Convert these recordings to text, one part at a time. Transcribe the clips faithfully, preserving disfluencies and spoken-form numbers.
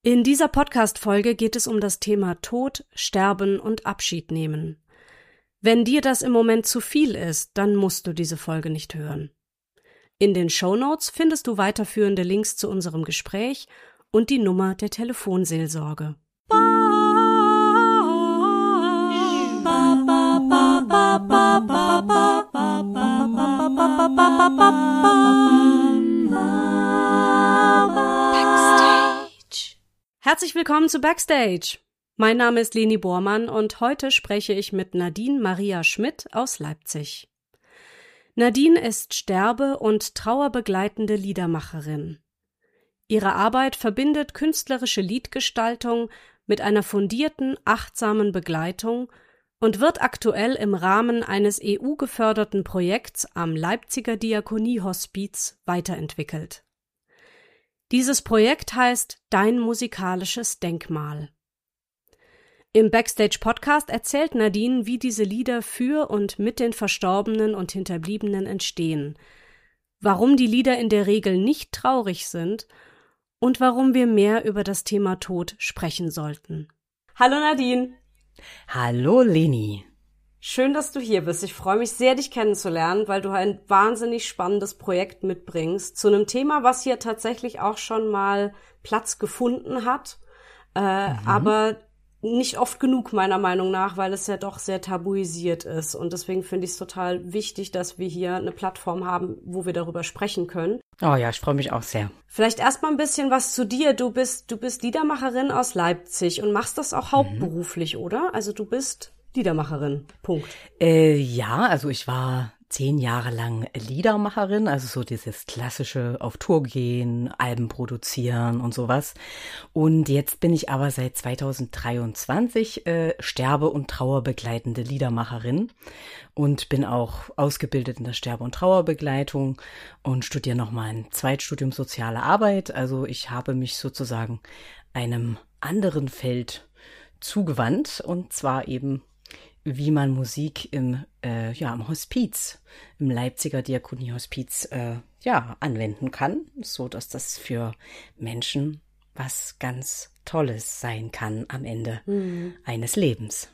In dieser Podcast-Folge geht es um das Thema Tod, Sterben und Abschied nehmen. Wenn dir das im Moment zu viel ist, dann musst du diese Folge nicht hören. In den Shownotes findest du weiterführende Links zu unserem Gespräch und die Nummer der Telefonseelsorge. Herzlich willkommen zu Backstage. Mein Name ist Leni Bormann und heute spreche ich mit Nadine Maria Schmidt aus Leipzig. Nadine ist sterbe- und trauerbegleitende Liedermacherin. Ihre Arbeit verbindet künstlerische Liedgestaltung mit einer fundierten, achtsamen Begleitung und wird aktuell im Rahmen eines E U-geförderten Projekts am Leipziger Diakoniehospiz weiterentwickelt. Dieses Projekt heißt Dein musikalisches Denkmal. Im Backstage-Podcast erzählt Nadine, wie diese Lieder für und mit den Verstorbenen und Hinterbliebenen entstehen, warum die Lieder in der Regel nicht traurig sind und warum wir mehr über das Thema Tod sprechen sollten. Hallo Nadine. Hallo Leni. Schön, dass du hier bist. Ich freue mich sehr, dich kennenzulernen, weil du ein wahnsinnig spannendes Projekt mitbringst zu einem Thema, was hier tatsächlich auch schon mal Platz gefunden hat, äh, mhm. aber nicht oft genug meiner Meinung nach, weil es ja doch sehr tabuisiert ist. Und deswegen finde ich es total wichtig, dass wir hier eine Plattform haben, wo wir darüber sprechen können. Oh ja, ich freue mich auch sehr. Vielleicht erstmal ein bisschen was zu dir. Du bist, du bist Liedermacherin aus Leipzig und machst das auch hauptberuflich, mhm. oder? Also du bist Liedermacherin, Punkt. Äh, ja, also ich war zehn Jahre lang Liedermacherin, also so dieses klassische auf Tour gehen, Alben produzieren und sowas. Und jetzt bin ich aber seit zweitausenddreiundzwanzig äh, sterbe- und trauerbegleitende Liedermacherin und bin auch ausgebildet in der Sterbe- und Trauerbegleitung und studiere nochmal ein Zweitstudium Soziale Arbeit. Also ich habe mich sozusagen einem anderen Feld zugewandt und zwar eben wie man Musik im äh, ja im Hospiz, im Leipziger Diakoniehospiz äh, ja anwenden kann, so dass das für Menschen was ganz Tolles sein kann am Ende mhm. eines Lebens.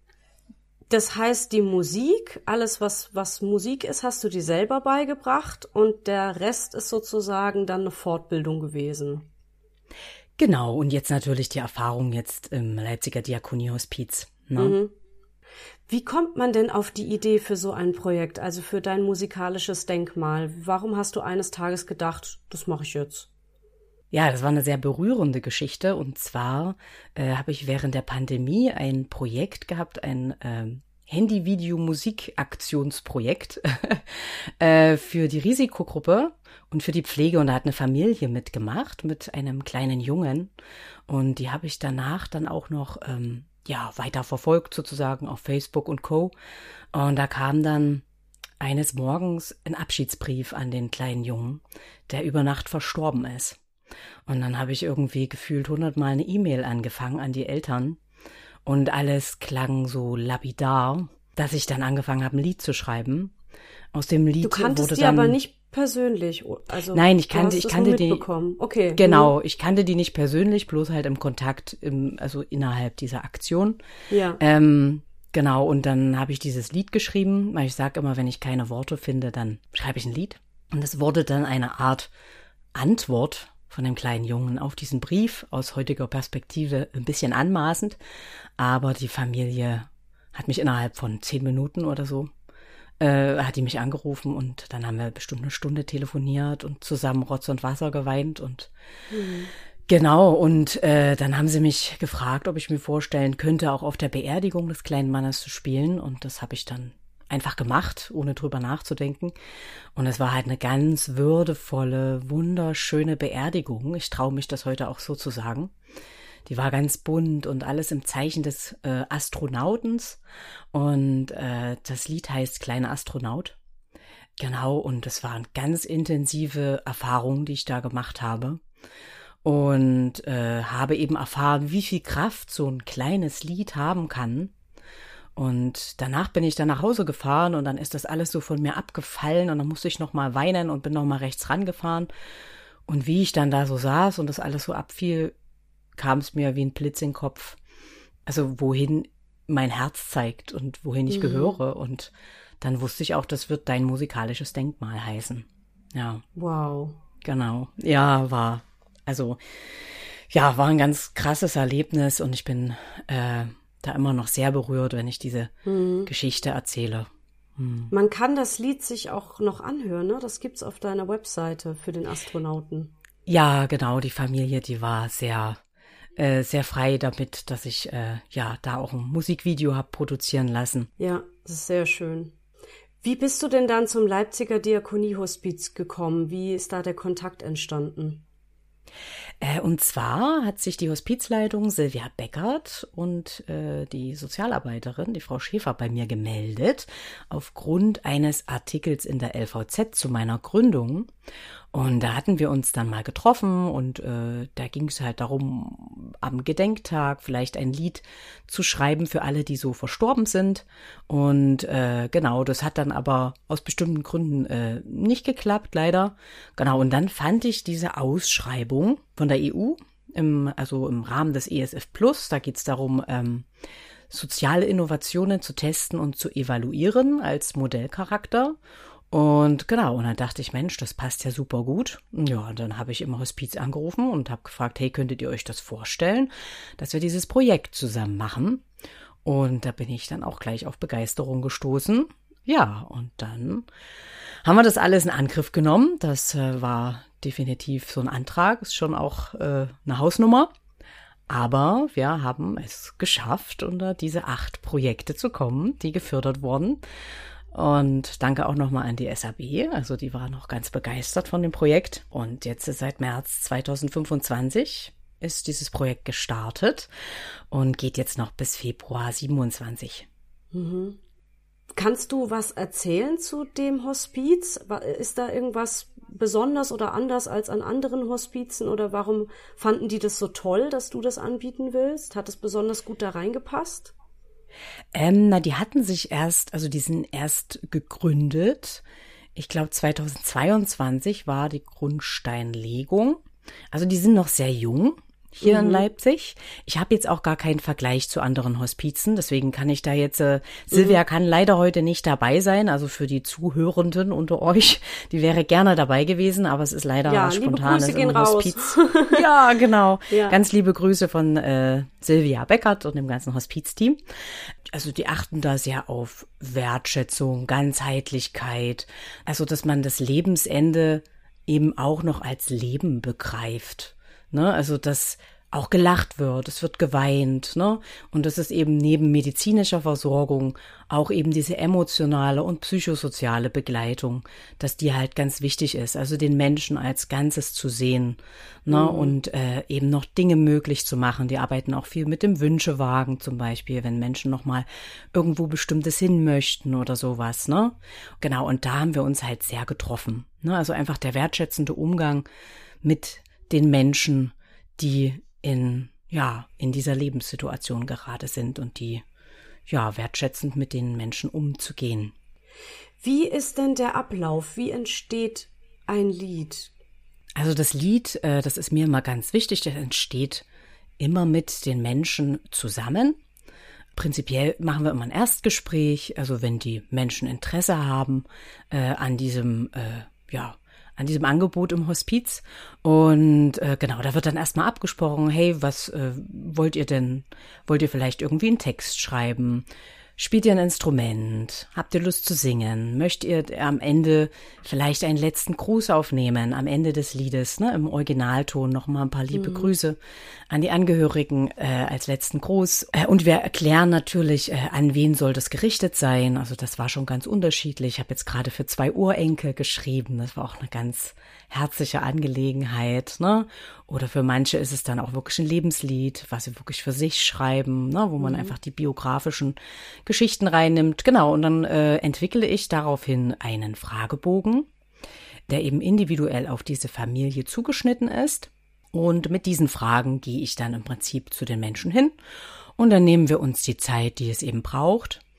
Das heißt, die Musik, alles was was Musik ist, hast du dir selber beigebracht und der Rest ist sozusagen dann eine Fortbildung gewesen. Genau, und jetzt natürlich die Erfahrung jetzt im Leipziger Diakoniehospiz. Ne? Mhm. Wie kommt man denn auf die Idee für so ein Projekt, also für dein musikalisches Denkmal? Warum hast du eines Tages gedacht, das mache ich jetzt? Ja, das war eine sehr berührende Geschichte. Und zwar äh, habe ich während der Pandemie ein Projekt gehabt, ein äh, Handy-Video-Musik-Aktionsprojekt äh, für die Risikogruppe und für die Pflege. Und da hat eine Familie mitgemacht mit einem kleinen Jungen. Und die habe ich danach dann auch noch ähm, ja weiter verfolgt sozusagen auf Facebook und Co. Und da kam dann eines Morgens ein Abschiedsbrief an den kleinen Jungen, der über Nacht verstorben ist. Und dann habe ich irgendwie gefühlt hundertmal eine E-Mail angefangen an die Eltern und alles klang so lapidar, dass ich dann angefangen habe, ein Lied zu schreiben. Aus dem Lied du kanntest wurde die dann, aber nicht persönlich, also nein, ich kannte, ich kannte die, okay, genau, mhm. ich kannte die nicht persönlich, bloß halt im Kontakt, im, also innerhalb dieser Aktion. Ja. Ähm, genau, und dann habe ich dieses Lied geschrieben, weil ich sage immer, wenn ich keine Worte finde, dann schreibe ich ein Lied. Und es wurde dann eine Art Antwort von dem kleinen Jungen auf diesen Brief, aus heutiger Perspektive ein bisschen anmaßend, aber die Familie hat mich innerhalb von zehn Minuten oder so Äh, hat die mich angerufen und dann haben wir bestimmt eine Stunde telefoniert und zusammen Rotz und Wasser geweint und mhm. genau, und äh, dann haben sie mich gefragt, ob ich mir vorstellen könnte, auch auf der Beerdigung des kleinen Mannes zu spielen und das habe ich dann einfach gemacht, ohne drüber nachzudenken und es war halt eine ganz würdevolle, wunderschöne Beerdigung, ich traue mich das heute auch so zu sagen. Die war ganz bunt und alles im Zeichen des äh, Astronautens. Und äh, das Lied heißt Kleiner Astronaut. Genau, und das war eine ganz intensive Erfahrung, die ich da gemacht habe. Und äh, habe eben erfahren, wie viel Kraft so ein kleines Lied haben kann. Und danach bin ich dann nach Hause gefahren und dann ist das alles so von mir abgefallen und dann musste ich noch mal weinen und bin noch mal rechts rangefahren. Und wie ich dann da so saß und das alles so abfiel, kam es mir wie ein Blitz in den Kopf. Also wohin mein Herz zeigt und wohin ich mhm. gehöre. Und dann wusste ich auch, das wird dein musikalisches Denkmal heißen. Ja. Wow. Genau. Ja, war, also, ja, war ein ganz krasses Erlebnis und ich bin äh, da immer noch sehr berührt, wenn ich diese mhm. Geschichte erzähle. Mhm. Man kann das Lied sich auch noch anhören, ne? Das gibt's auf deiner Webseite für den Astronauten. Ja, genau. Die Familie, die war sehr, äh, sehr frei damit, dass ich äh, ja da auch ein Musikvideo habe produzieren lassen. Ja, das ist sehr schön. Wie bist du denn dann zum Leipziger Diakoniehospiz gekommen? Wie ist da der Kontakt entstanden? Äh, und zwar hat sich die Hospizleitung Silvia Beckert und äh, die Sozialarbeiterin, die Frau Schäfer, bei mir gemeldet, aufgrund eines Artikels in der L V Z zu meiner Gründung. Und da hatten wir uns dann mal getroffen und äh, da ging es halt darum, am Gedenktag vielleicht ein Lied zu schreiben für alle, die so verstorben sind. Und äh, genau, das hat dann aber aus bestimmten Gründen äh, nicht geklappt, leider. Genau, und dann fand ich diese Ausschreibung von der E U, im, also im Rahmen des E S F Plus, da geht es darum, ähm, soziale Innovationen zu testen und zu evaluieren als Modellcharakter. Und genau, und dann dachte ich, Mensch, das passt ja super gut. Ja, und dann habe ich im Hospiz angerufen und habe gefragt, hey, könntet ihr euch das vorstellen, dass wir dieses Projekt zusammen machen? Und da bin ich dann auch gleich auf Begeisterung gestoßen. Ja, und dann haben wir das alles in Angriff genommen. Das äh, war definitiv so ein Antrag, ist schon auch äh, eine Hausnummer. Aber wir haben es geschafft, unter diese acht Projekte zu kommen, die gefördert wurden. Und danke auch nochmal an die S A B, also die war noch ganz begeistert von dem Projekt. Und jetzt ist seit März zweitausendfünfundzwanzig ist dieses Projekt gestartet und geht jetzt noch bis Februar siebenundzwanzig. Mhm. Kannst du was erzählen zu dem Hospiz? Ist da irgendwas besonders oder anders als an anderen Hospizen? Oder warum fanden die das so toll, dass du das anbieten willst? Hat es besonders gut da reingepasst? Ähm, na, die hatten sich erst, also die sind erst gegründet. Ich glaube, zweitausendzweiundzwanzig war die Grundsteinlegung. Also die sind noch sehr jung hier mhm. in Leipzig. Ich habe jetzt auch gar keinen Vergleich zu anderen Hospizen, deswegen kann ich da jetzt, äh, Silvia mhm. kann leider heute nicht dabei sein, also für die Zuhörenden unter euch, die wäre gerne dabei gewesen, aber es ist leider ja, was Spontanes liebe Grüße im gehen Hospiz. Raus. Ja, genau. Ja. Ganz liebe Grüße von äh, Silvia Beckert und dem ganzen Hospizteam. Also die achten da sehr auf Wertschätzung, Ganzheitlichkeit, also dass man das Lebensende eben auch noch als Leben begreift. Ne, also, dass auch gelacht wird, es wird geweint, ne, und das ist eben neben medizinischer Versorgung auch eben diese emotionale und psychosoziale Begleitung, dass die halt ganz wichtig ist, also den Menschen als Ganzes zu sehen, ne, mhm. und äh, eben noch Dinge möglich zu machen. Die arbeiten auch viel mit dem Wünschewagen zum Beispiel, wenn Menschen nochmal irgendwo Bestimmtes hin möchten oder sowas, ne. Genau, und da haben wir uns halt sehr getroffen, ne, also einfach der wertschätzende Umgang mit den Menschen, die in, ja, in dieser Lebenssituation gerade sind und die, ja, wertschätzend mit den Menschen umzugehen. Wie ist denn der Ablauf? Wie entsteht ein Lied? Also das Lied, äh, das ist mir immer ganz wichtig, das entsteht immer mit den Menschen zusammen. Prinzipiell machen wir immer ein Erstgespräch, also wenn die Menschen Interesse haben äh, an diesem, äh, ja, an diesem Angebot im Hospiz. Und äh, genau, da wird dann erstmal abgesprochen, hey, was äh, wollt ihr denn? Wollt ihr vielleicht irgendwie einen Text schreiben? Spielt ihr ein Instrument? Habt ihr Lust zu singen? Möchtet ihr am Ende vielleicht einen letzten Gruß aufnehmen, am Ende des Liedes, ne, im Originalton nochmal ein paar liebe mhm. Grüße an die Angehörigen äh, als letzten Gruß. Äh, und wir erklären natürlich, äh, an wen soll das gerichtet sein. Also das war schon ganz unterschiedlich. Ich habe jetzt gerade für zwei Urenkel geschrieben. Das war auch eine ganz herzliche Angelegenheit, ne? Oder für manche ist es dann auch wirklich ein Lebenslied, was sie wirklich für sich schreiben, ne? Wo man mhm. einfach die biografischen Geschichten reinnimmt. Genau, und dann äh, entwickle ich daraufhin einen Fragebogen, der eben individuell auf diese Familie zugeschnitten ist. Und mit diesen Fragen gehe ich dann im Prinzip zu den Menschen hin und dann nehmen wir uns die Zeit, die es eben braucht.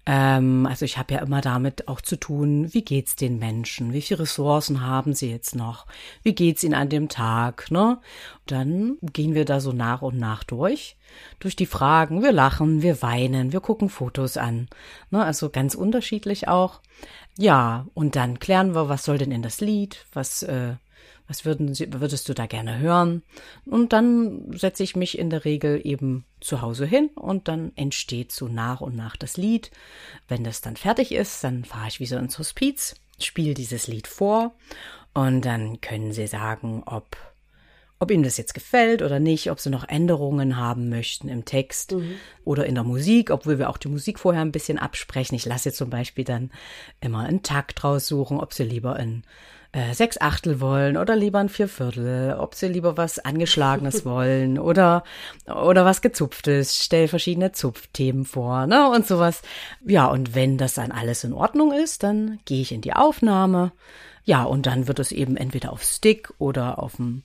Ähm, also ich habe ja immer damit auch zu tun, wie geht's den Menschen, wie viele Ressourcen haben sie jetzt noch, wie geht's ihnen an dem Tag, ne? Dann gehen wir da so nach und nach durch, durch die Fragen, wir lachen, wir weinen, wir gucken Fotos an, ne? Also ganz unterschiedlich auch. Ja, und dann klären wir, was soll denn in das Lied, was, äh, was würden Sie, würdest du da gerne hören? Und dann setze ich mich in der Regel eben zu Hause hin und dann entsteht so nach und nach das Lied. Wenn das dann fertig ist, dann fahre ich wieder ins Hospiz, spiele dieses Lied vor und dann können Sie sagen, ob, ob Ihnen das jetzt gefällt oder nicht, ob Sie noch Änderungen haben möchten im Text mhm. oder in der Musik, obwohl wir auch die Musik vorher ein bisschen absprechen. Ich lasse zum Beispiel dann immer einen Takt raussuchen, ob Sie lieber in Äh, sechs Achtel wollen oder lieber ein Vierviertel, ob sie lieber was Angeschlagenes wollen oder oder was Gezupftes, stell verschiedene Zupfthemen vor, ne, und sowas. Ja, und wenn das dann alles in Ordnung ist, dann gehe ich in die Aufnahme. Ja, und dann wird es eben entweder auf Stick oder auf dem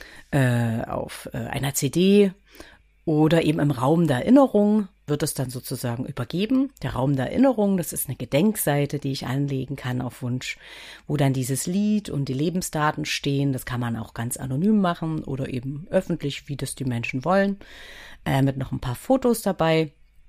äh, auf äh, einer C D oder eben im Raum der Erinnerung wird es dann sozusagen übergeben. Der Raum der Erinnerung, das ist eine Gedenkseite, die ich anlegen kann auf Wunsch, wo dann dieses Lied und die Lebensdaten stehen. Das kann man auch ganz anonym machen oder eben öffentlich, wie das die Menschen wollen, äh, mit noch ein paar Fotos dabei.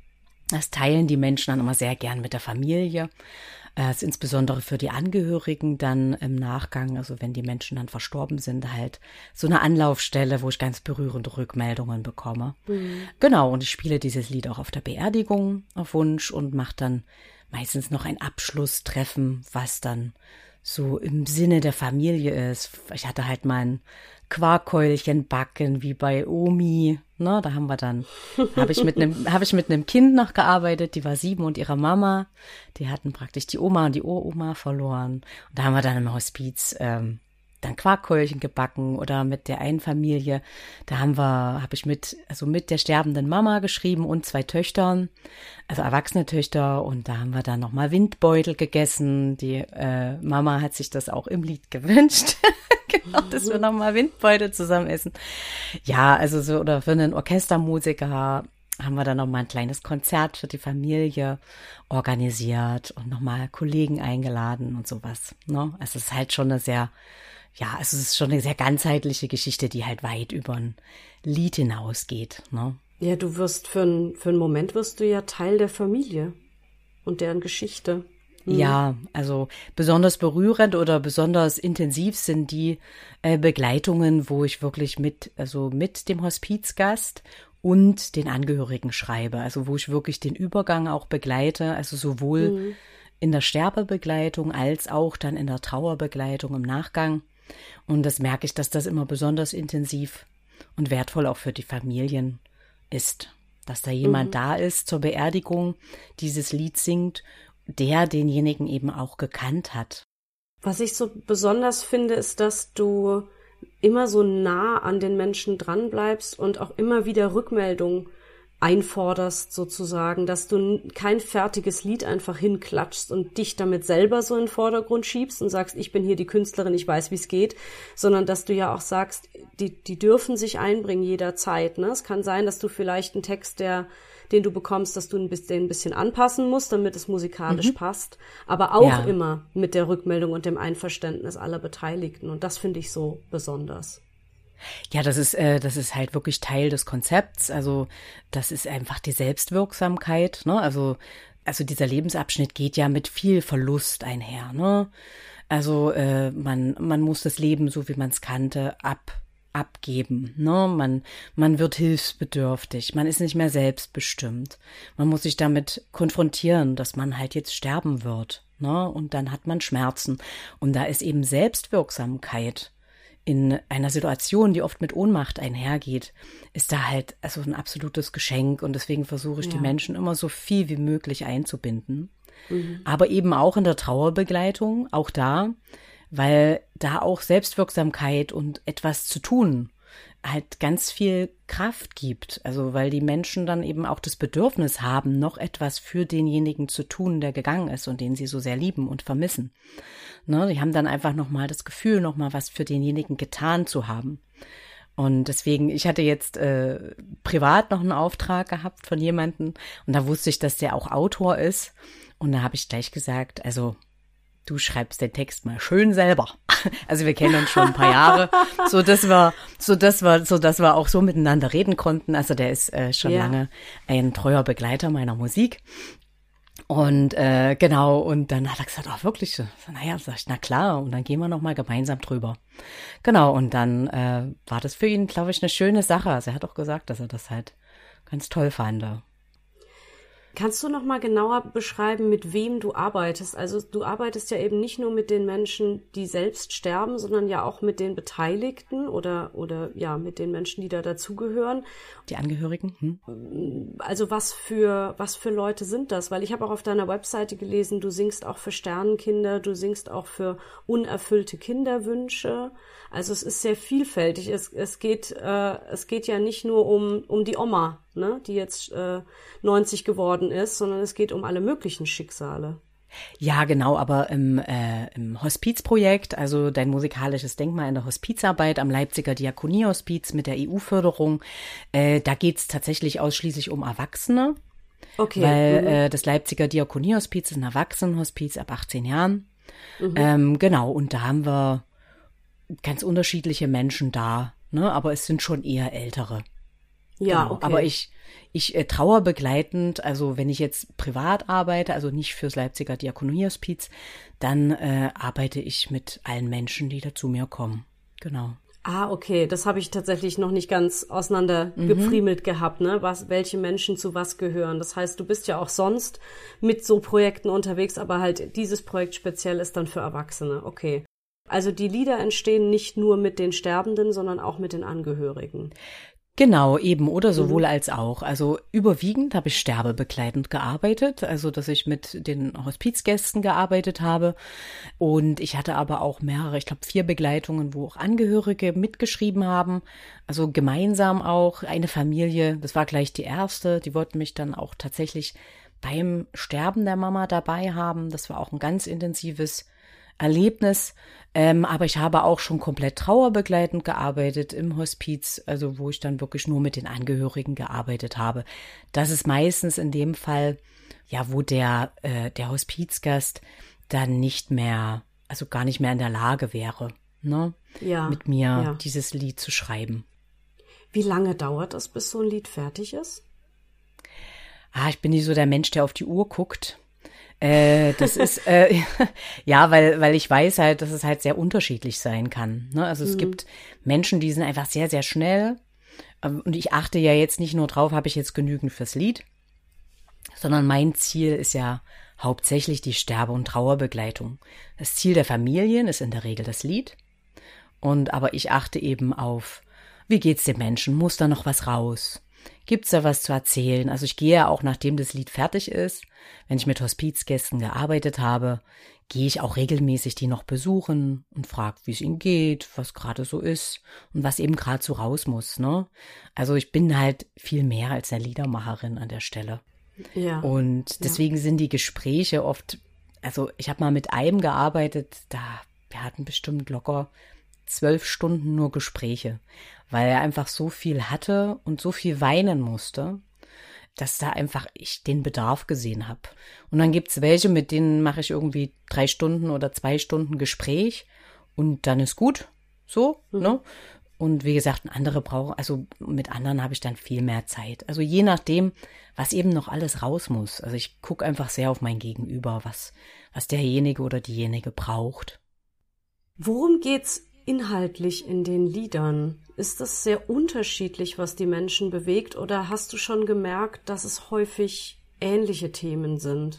Das teilen die Menschen dann immer sehr gern mit der Familie. Das ist insbesondere für die Angehörigen dann im Nachgang, also wenn die Menschen dann verstorben sind, halt so eine Anlaufstelle, wo ich ganz berührende Rückmeldungen bekomme. Mhm. Genau, und ich spiele dieses Lied auch auf der Beerdigung auf Wunsch und mache dann meistens noch ein Abschlusstreffen, was dann so im Sinne der Familie ist. Ich hatte halt mal ein Quarkkeulchen backen, wie bei Omi, ne, da haben wir dann, habe ich mit einem, habe ich mit einem Kind noch gearbeitet, die war sieben und ihrer Mama, die hatten praktisch die Oma und die Uroma verloren. Und da haben wir dann im Hospiz ähm, dann Quarkkeulchen gebacken oder mit der einen Familie, da haben wir, habe ich mit, also mit der sterbenden Mama geschrieben und zwei Töchtern, also erwachsene Töchter, und da haben wir dann nochmal Windbeutel gegessen. Die äh, Mama hat sich das auch im Lied gewünscht. Genau, dass wir nochmal Windbeutel zusammen essen. Ja, also so, oder für einen Orchestermusiker haben wir dann nochmal ein kleines Konzert für die Familie organisiert und nochmal Kollegen eingeladen und sowas. Ne? Also es ist halt schon eine sehr, ja, also es ist schon eine sehr ganzheitliche Geschichte, die halt weit über ein Lied hinausgeht. Ne? Ja, du wirst für, ein, für einen Moment wirst du ja Teil der Familie und deren Geschichte. Ja, also besonders berührend oder besonders intensiv sind die äh, Begleitungen, wo ich wirklich mit, also mit dem Hospizgast und den Angehörigen schreibe. Also wo ich wirklich den Übergang auch begleite, also sowohl mhm. in der Sterbebegleitung als auch dann in der Trauerbegleitung im Nachgang. Und das merke ich, dass das immer besonders intensiv und wertvoll auch für die Familien ist. Dass da jemand mhm. da ist zur Beerdigung, dieses Lied singt, der denjenigen eben auch gekannt hat. Was ich so besonders finde, ist, dass du immer so nah an den Menschen dran bleibst und auch immer wieder Rückmeldung einforderst sozusagen, dass du kein fertiges Lied einfach hinklatschst und dich damit selber so in den Vordergrund schiebst und sagst, ich bin hier die Künstlerin, ich weiß, wie es geht, sondern dass du ja auch sagst, die, die dürfen sich einbringen jederzeit. Ne? Es kann sein, dass du vielleicht einen Text, der den du bekommst, dass du ein bisschen, ein bisschen anpassen musst, damit es musikalisch mhm. passt, aber auch ja. immer mit der Rückmeldung und dem Einverständnis aller Beteiligten. Und das finde ich so besonders. Ja, das ist, äh, das ist halt wirklich Teil des Konzepts. Also das ist einfach die Selbstwirksamkeit, ne? Also, also dieser Lebensabschnitt geht ja mit viel Verlust einher, ne? Also äh, man, man muss das Leben, so wie man es kannte, ab abgeben, ne? Man, man wird hilfsbedürftig, man ist nicht mehr selbstbestimmt. Man muss sich damit konfrontieren, dass man halt jetzt sterben wird, ne? Und dann hat man Schmerzen. Und da ist eben Selbstwirksamkeit in einer Situation, die oft mit Ohnmacht einhergeht, ist da halt also ein absolutes Geschenk. Und deswegen versuche ich, ja. die Menschen immer so viel wie möglich einzubinden. Mhm. Aber eben auch in der Trauerbegleitung, auch da, weil da auch Selbstwirksamkeit und etwas zu tun halt ganz viel Kraft gibt. Also weil die Menschen dann eben auch das Bedürfnis haben, noch etwas für denjenigen zu tun, der gegangen ist und den sie so sehr lieben und vermissen. Ne, die haben dann einfach nochmal das Gefühl, nochmal was für denjenigen getan zu haben. Und deswegen, ich hatte jetzt äh, privat noch einen Auftrag gehabt von jemandem und da wusste ich, dass der auch Autor ist. Und da habe ich gleich gesagt, also du schreibst den Text mal schön selber. Also wir kennen uns schon ein paar Jahre, so dass wir, so dass wir, so dass wir auch so miteinander reden konnten. Also der ist äh, schon ja. lange ein treuer Begleiter meiner Musik. Und äh, genau, und dann hat er gesagt, ach wirklich, naja, sag ich, na klar, und dann gehen wir nochmal gemeinsam drüber. Genau, und dann äh, war das für ihn, glaube ich, eine schöne Sache. Also er hat auch gesagt, dass er das halt ganz toll fand. Kannst du noch mal genauer beschreiben, mit wem du arbeitest? Also du arbeitest ja eben nicht nur mit den Menschen, die selbst sterben, sondern ja auch mit den Beteiligten oder oder ja mit den Menschen, die da dazugehören. Die Angehörigen? Hm. Also was für was für Leute sind das? Weil ich habe auch auf deiner Webseite gelesen, du singst auch für Sternenkinder, du singst auch für unerfüllte Kinderwünsche. Also es ist sehr vielfältig. Es es geht äh, es geht ja nicht nur um um die Oma, ne, die jetzt äh, neunzig geworden ist, sondern es geht um alle möglichen Schicksale. Ja, genau, aber im, äh, im Hospizprojekt, also dein musikalisches Denkmal in der Hospizarbeit am Leipziger Diakoniehospiz mit der E U-Förderung, äh, da geht's tatsächlich ausschließlich um Erwachsene. Okay. Weil mhm. äh, das Leipziger Diakoniehospiz ist ein Erwachsenenhospiz ab achtzehn Jahren. Mhm. Ähm, genau, und da haben wir ganz unterschiedliche Menschen da, ne? Aber es sind schon eher ältere. Ja, genau. Okay. Aber ich, ich äh, trauerbegleitend, also wenn ich jetzt privat arbeite, also nicht fürs Leipziger Diakoniehospiz, dann äh, arbeite ich mit allen Menschen, die da zu mir kommen. Genau. Ah, okay, das habe ich tatsächlich noch nicht ganz auseinandergefriemelt mhm. gehabt, ne? Was, welche Menschen zu was gehören. Das heißt, du bist ja auch sonst mit so Projekten unterwegs, aber halt dieses Projekt speziell ist dann für Erwachsene. Okay. Also die Lieder entstehen nicht nur mit den Sterbenden, sondern auch mit den Angehörigen. Genau, eben, oder sowohl mhm. als auch. Also überwiegend habe ich sterbebegleitend gearbeitet, also dass ich mit den Hospizgästen gearbeitet habe. Und ich hatte aber auch mehrere, ich glaube vier Begleitungen, wo auch Angehörige mitgeschrieben haben. Also gemeinsam auch eine Familie, das war gleich die erste, die wollten mich dann auch tatsächlich beim Sterben der Mama dabei haben. Das war auch ein ganz intensives Erlebnis, ähm, aber ich habe auch schon komplett trauerbegleitend gearbeitet im Hospiz, also wo ich dann wirklich nur mit den Angehörigen gearbeitet habe. Das ist meistens in dem Fall, ja, wo der äh, der Hospizgast dann nicht mehr, also gar nicht mehr in der Lage wäre, ne, ja, mit mir ja. dieses Lied zu schreiben. Wie lange dauert es, bis so ein Lied fertig ist? Ah, ich bin nicht so der Mensch, der auf die Uhr guckt. Äh, das ist, äh, ja, weil, weil ich weiß halt, dass es halt sehr unterschiedlich sein kann, ne? Also es mhm. gibt Menschen, die sind einfach sehr, sehr schnell. Und ich achte ja jetzt nicht nur drauf, habe ich jetzt genügend fürs Lied, sondern mein Ziel ist ja hauptsächlich die Sterbe- und Trauerbegleitung. Das Ziel der Familien ist in der Regel das Lied. Und aber ich achte eben auf, wie geht's dem Menschen? Muss da noch was raus? Gibt's da was zu erzählen? Also ich gehe ja auch, nachdem das Lied fertig ist, wenn ich mit Hospizgästen gearbeitet habe, gehe ich auch regelmäßig die noch besuchen und frage, wie es ihnen geht, was gerade so ist und was eben gerade so raus muss, ne? Also ich bin halt viel mehr als eine Liedermacherin an der Stelle. Ja. Und deswegen ja. sind die Gespräche oft, also ich habe mal mit einem gearbeitet, da wir hatten bestimmt locker zwölf Stunden nur Gespräche, weil er einfach so viel hatte und so viel weinen musste, dass da einfach ich den Bedarf gesehen habe. Und dann gibt's welche, mit denen mache ich irgendwie drei Stunden oder zwei Stunden Gespräch und dann ist gut, so, mhm. ne? Und wie gesagt, andere brauchen, also mit anderen habe ich dann viel mehr Zeit. Also je nachdem, was eben noch alles raus muss. Also ich gucke einfach sehr auf mein Gegenüber, was, was derjenige oder diejenige braucht. Worum geht's inhaltlich in den Liedern? Ist das sehr unterschiedlich, was die Menschen bewegt, oder hast du schon gemerkt, dass es häufig ähnliche Themen sind?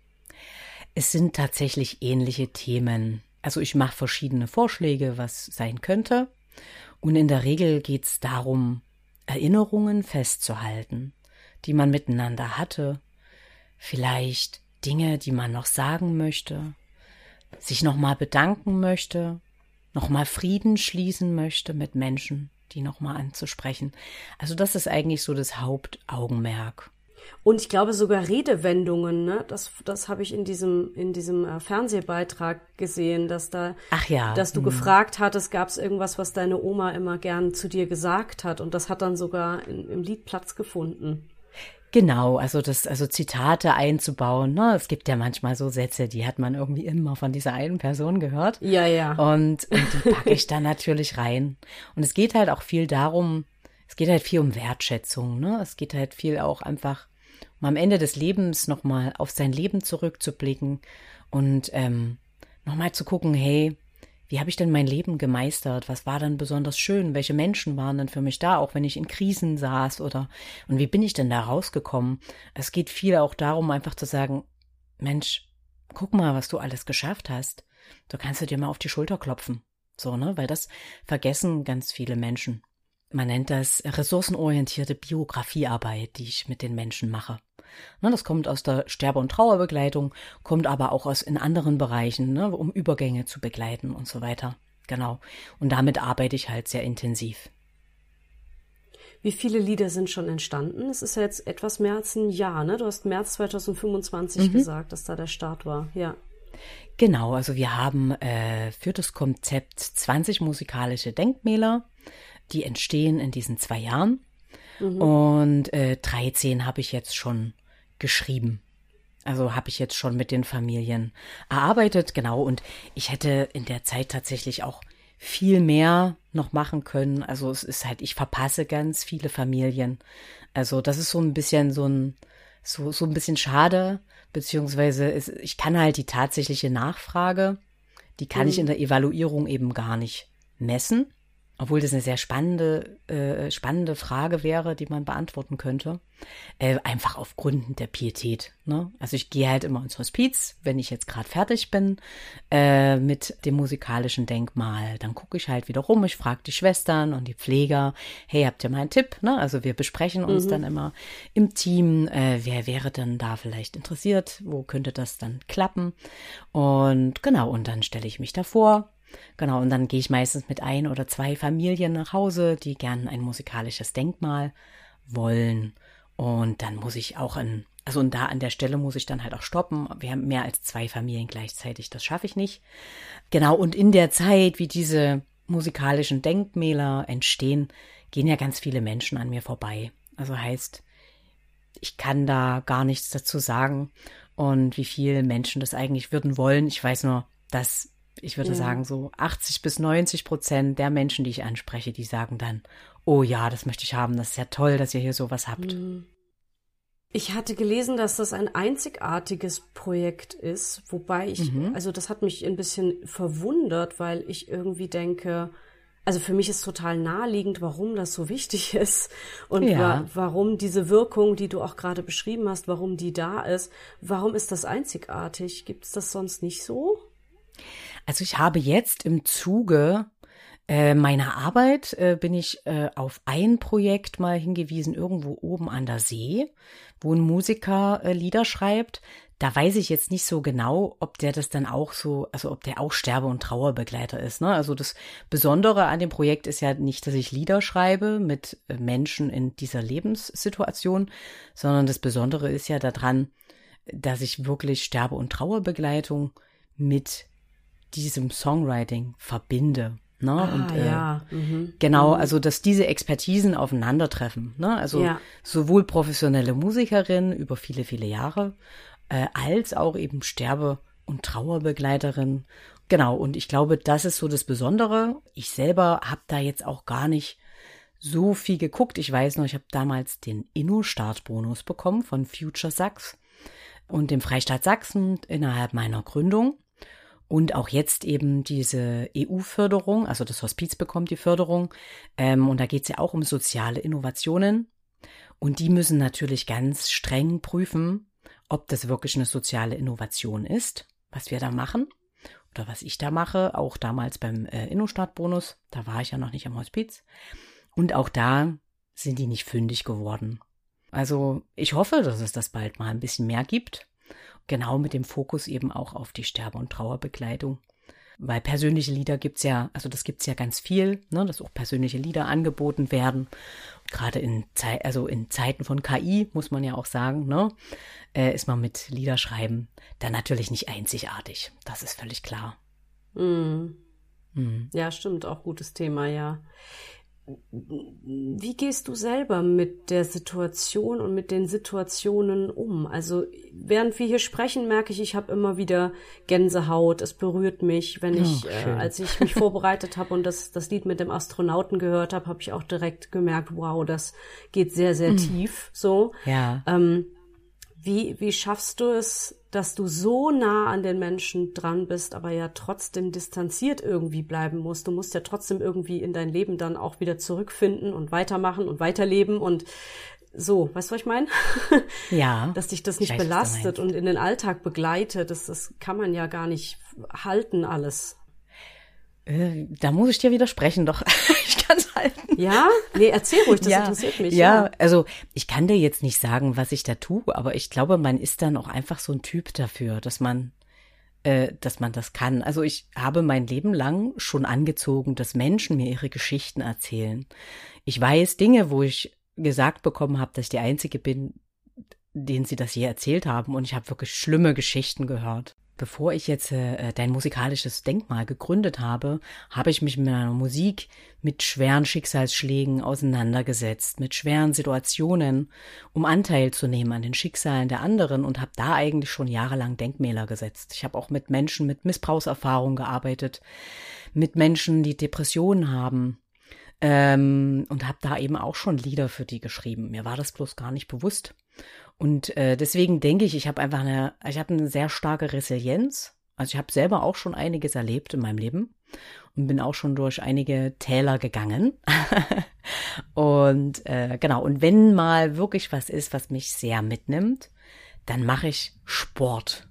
Es sind tatsächlich ähnliche Themen. Also ich mache verschiedene Vorschläge, was sein könnte. Und in der Regel geht es darum, Erinnerungen festzuhalten, die man miteinander hatte. Vielleicht Dinge, die man noch sagen möchte, sich nochmal bedanken möchte, nochmal Frieden schließen möchte mit Menschen, die nochmal anzusprechen. Also das ist eigentlich so das Hauptaugenmerk. Und ich glaube sogar Redewendungen, ne? Das, das habe ich in diesem, in diesem äh, Fernsehbeitrag gesehen, dass da, Ach ja. dass du mhm. gefragt hattest, gab es irgendwas, was deine Oma immer gern zu dir gesagt hat, und das hat dann sogar in, im Lied Platz gefunden. Genau, also das, also Zitate einzubauen, ne? Es gibt ja manchmal so Sätze, die hat man irgendwie immer von dieser einen Person gehört. Ja, ja. Und, und die packe ich dann natürlich rein. Und es geht halt auch viel darum, es geht halt viel um Wertschätzung, ne? Es geht halt viel auch einfach um am Ende des Lebens nochmal auf sein Leben zurückzublicken und ähm, nochmal zu gucken, hey, wie habe ich denn mein Leben gemeistert? Was war dann besonders schön? Welche Menschen waren denn für mich da, auch wenn ich in Krisen saß oder und wie bin ich denn da rausgekommen? Es geht viel auch darum, einfach zu sagen, Mensch, guck mal, was du alles geschafft hast. Du kannst dir mal auf die Schulter klopfen. So, ne? Weil das vergessen ganz viele Menschen. Man nennt das ressourcenorientierte Biografiearbeit, die ich mit den Menschen mache. Ne, das kommt aus der Sterbe- und Trauerbegleitung, kommt aber auch aus in anderen Bereichen, ne, um Übergänge zu begleiten und so weiter. Genau. Und damit arbeite ich halt sehr intensiv. Wie viele Lieder sind schon entstanden? Es ist ja jetzt etwas mehr als ein Jahr, ne? Du hast März zweitausendfünfundzwanzig mhm. gesagt, dass da der Start war, ja. Genau, also wir haben äh, für das Konzept zwanzig musikalische Denkmäler, die entstehen in diesen zwei Jahren. Mhm. Und äh, dreizehn habe ich jetzt schon geschrieben. Also habe ich jetzt schon mit den Familien erarbeitet, genau. Und ich hätte in der Zeit tatsächlich auch viel mehr noch machen können. Also es ist halt, ich verpasse ganz viele Familien. Also das ist so ein bisschen so ein, so, so ein bisschen schade, beziehungsweise es, ich kann halt die tatsächliche Nachfrage, die kann mhm. ich in der Evaluierung eben gar nicht messen. Obwohl das eine sehr spannende, äh, spannende Frage wäre, die man beantworten könnte. Äh, einfach auf Gründen der Pietät. Ne? Also ich gehe halt immer ins Hospiz, wenn ich jetzt gerade fertig bin äh, mit dem musikalischen Denkmal. Dann gucke ich halt wieder rum, ich frage die Schwestern und die Pfleger, hey, habt ihr mal einen Tipp? Ne? Also wir besprechen uns mhm. dann immer im Team, äh, wer wäre denn da vielleicht interessiert, wo könnte das dann klappen? Und genau, und dann stelle ich mich davor. Genau, und dann gehe ich meistens mit ein oder zwei Familien nach Hause, die gern ein musikalisches Denkmal wollen. Und dann muss ich auch in, also und da an der Stelle muss ich dann halt auch stoppen. Wir haben mehr als zwei Familien gleichzeitig, das schaffe ich nicht. Genau, und in der Zeit, wie diese musikalischen Denkmäler entstehen, gehen ja ganz viele Menschen an mir vorbei. Also heißt, ich kann da gar nichts dazu sagen. Und wie viele Menschen das eigentlich würden wollen, ich weiß nur, dass ich würde ja. sagen, so achtzig bis neunzig Prozent der Menschen, die ich anspreche, die sagen dann, oh ja, das möchte ich haben, das ist ja toll, dass ihr hier sowas habt. Ich hatte gelesen, dass das ein einzigartiges Projekt ist, wobei ich, mhm. also das hat mich ein bisschen verwundert, weil ich irgendwie denke, also für mich ist total naheliegend, warum das so wichtig ist und ja. wa- warum diese Wirkung, die du auch gerade beschrieben hast, warum die da ist. Warum ist das einzigartig? Gibt es das sonst nicht so? Also ich habe jetzt im Zuge äh, meiner Arbeit äh, bin ich äh, auf ein Projekt mal hingewiesen, irgendwo oben an der See, wo ein Musiker äh, Lieder schreibt. Da weiß ich jetzt nicht so genau, ob der das dann auch so, also ob der auch Sterbe- und Trauerbegleiter ist. Ne? Also das Besondere an dem Projekt ist ja nicht, dass ich Lieder schreibe mit äh, Menschen in dieser Lebenssituation, sondern das Besondere ist ja daran, dass ich wirklich Sterbe- und Trauerbegleitung mit diesem Songwriting verbinde. Ne? Ah, und äh, ja. mhm. genau, mhm. also dass diese Expertisen aufeinandertreffen. Ne? Also ja. sowohl professionelle Musikerin über viele, viele Jahre, äh, als auch eben Sterbe- und Trauerbegleiterin. Genau, und ich glaube, das ist so das Besondere. Ich selber habe da jetzt auch gar nicht so viel geguckt. Ich weiß noch, ich habe damals den Inno-Startbonus bekommen von Future Sax und dem Freistaat Sachsen innerhalb meiner Gründung. Und auch jetzt eben diese E U-Förderung, also das Hospiz bekommt die Förderung. Ähm, und da geht es ja auch um soziale Innovationen. Und die müssen natürlich ganz streng prüfen, ob das wirklich eine soziale Innovation ist, was wir da machen. Oder was ich da mache, auch damals beim äh, Inno-Startbonus. Da war ich ja noch nicht am Hospiz. Und auch da sind die nicht fündig geworden. Also ich hoffe, dass es das bald mal ein bisschen mehr gibt. Genau mit dem Fokus eben auch auf die Sterbe- und Trauerbegleitung. Weil persönliche Lieder gibt's ja, also das gibt's ja ganz viel, ne, dass auch persönliche Lieder angeboten werden. Gerade in Zeit, also in Zeiten von K I, muss man ja auch sagen, ne, äh, ist man mit Liederschreiben dann natürlich nicht einzigartig. Das ist völlig klar. Mhm. Mhm. Ja, stimmt, auch gutes Thema, ja. wie gehst du selber mit der Situation und mit den Situationen um? Also während wir hier sprechen, merke ich, ich habe immer wieder Gänsehaut. Es berührt mich, wenn ich, oh, äh, als ich mich vorbereitet habe und das, das Lied mit dem Astronauten gehört habe, habe ich auch direkt gemerkt, wow, das geht sehr, sehr mhm. tief. So. Ja. Ähm, wie, wie schaffst du es, dass du so nah an den Menschen dran bist, aber ja trotzdem distanziert irgendwie bleiben musst? Du musst ja trotzdem irgendwie in dein Leben dann auch wieder zurückfinden und weitermachen und weiterleben und so. Weißt du, was ich meine? Ja. Dass dich das nicht weiß, belastet und in den Alltag begleitet. Das, das kann man ja gar nicht halten alles. Äh, da muss ich dir widersprechen, doch. Ich kann es halten. Ja? Nee, erzähl ruhig, das ja, interessiert mich. Ja, ja, also ich kann dir jetzt nicht sagen, was ich da tue, aber ich glaube, man ist dann auch einfach so ein Typ dafür, dass man, äh, dass man das kann. Also ich habe mein Leben lang schon angezogen, dass Menschen mir ihre Geschichten erzählen. Ich weiß Dinge, wo ich gesagt bekommen habe, dass ich die Einzige bin, denen sie das je erzählt haben, und ich habe wirklich schlimme Geschichten gehört. Bevor ich jetzt äh, dein musikalisches Denkmal gegründet habe, habe ich mich mit meiner Musik mit schweren Schicksalsschlägen auseinandergesetzt, mit schweren Situationen, um Anteil zu nehmen an den Schicksalen der anderen, und habe da eigentlich schon jahrelang Denkmäler gesetzt. Ich habe auch mit Menschen mit Missbrauchserfahrung gearbeitet, mit Menschen, die Depressionen haben, ähm, und habe da eben auch schon Lieder für die geschrieben. Mir war das bloß gar nicht bewusst. Und äh, deswegen denke ich, ich habe einfach eine, ich habe eine sehr starke Resilienz. Also ich habe selber auch schon einiges erlebt in meinem Leben und bin auch schon durch einige Täler gegangen. und äh, genau, und wenn mal wirklich was ist, was mich sehr mitnimmt, dann mache ich Sport.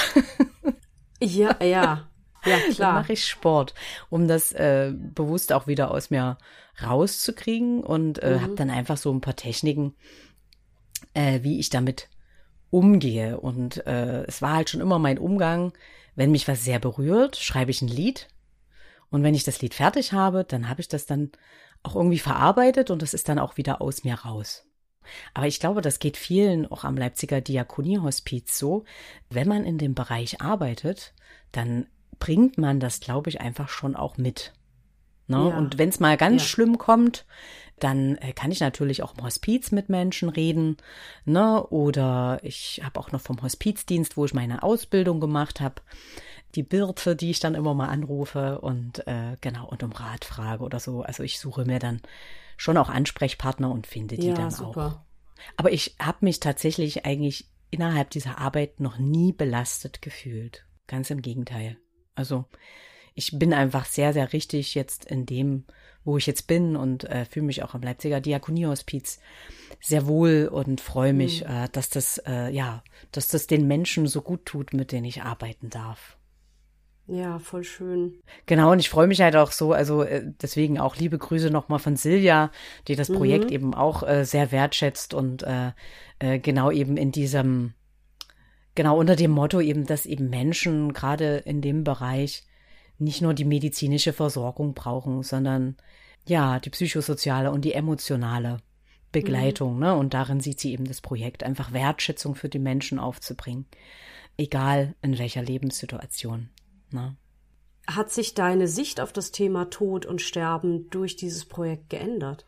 ja, ja, ja, klar. Dann mache ich Sport, um das äh, bewusst auch wieder aus mir rauszukriegen, und äh, mhm. habe dann einfach so ein paar Techniken, Äh, wie ich damit umgehe. Und äh, es war halt schon immer mein Umgang, wenn mich was sehr berührt, schreibe ich ein Lied. Und wenn ich das Lied fertig habe, dann habe ich das dann auch irgendwie verarbeitet, und das ist dann auch wieder aus mir raus. Aber ich glaube, das geht vielen auch am Leipziger Diakoniehospiz so. Wenn man in dem Bereich arbeitet, dann bringt man das, glaube ich, einfach schon auch mit. Ne? Ja. Und wenn es mal ganz ja. schlimm kommt, dann äh, kann ich natürlich auch im Hospiz mit Menschen reden, ne? Oder ich habe auch noch vom Hospizdienst, wo ich meine Ausbildung gemacht habe, die Birte, die ich dann immer mal anrufe und äh, genau und um Rat frage oder so. Also ich suche mir dann schon auch Ansprechpartner und finde die ja, dann super. auch. Aber ich habe mich tatsächlich eigentlich innerhalb dieser Arbeit noch nie belastet gefühlt. Ganz im Gegenteil. Also ich bin einfach sehr, sehr richtig jetzt in dem, wo ich jetzt bin, und äh, fühle mich auch am Leipziger Diakoniehospiz sehr wohl und freue mich, mhm. äh, dass das äh, ja, dass das den Menschen so gut tut, mit denen ich arbeiten darf. Ja, voll schön. Genau, und ich freue mich halt auch so, also äh, deswegen auch liebe Grüße nochmal von Silvia, die das mhm. Projekt eben auch äh, sehr wertschätzt und äh, äh, genau eben in diesem, genau unter dem Motto eben, dass eben Menschen gerade in dem Bereich nicht nur die medizinische Versorgung brauchen, sondern ja, die psychosoziale und die emotionale Begleitung, mhm. ne? Und darin sieht sie eben das Projekt, einfach Wertschätzung für die Menschen aufzubringen, egal in welcher Lebenssituation, ne? Hat sich deine Sicht auf das Thema Tod und Sterben durch dieses Projekt geändert?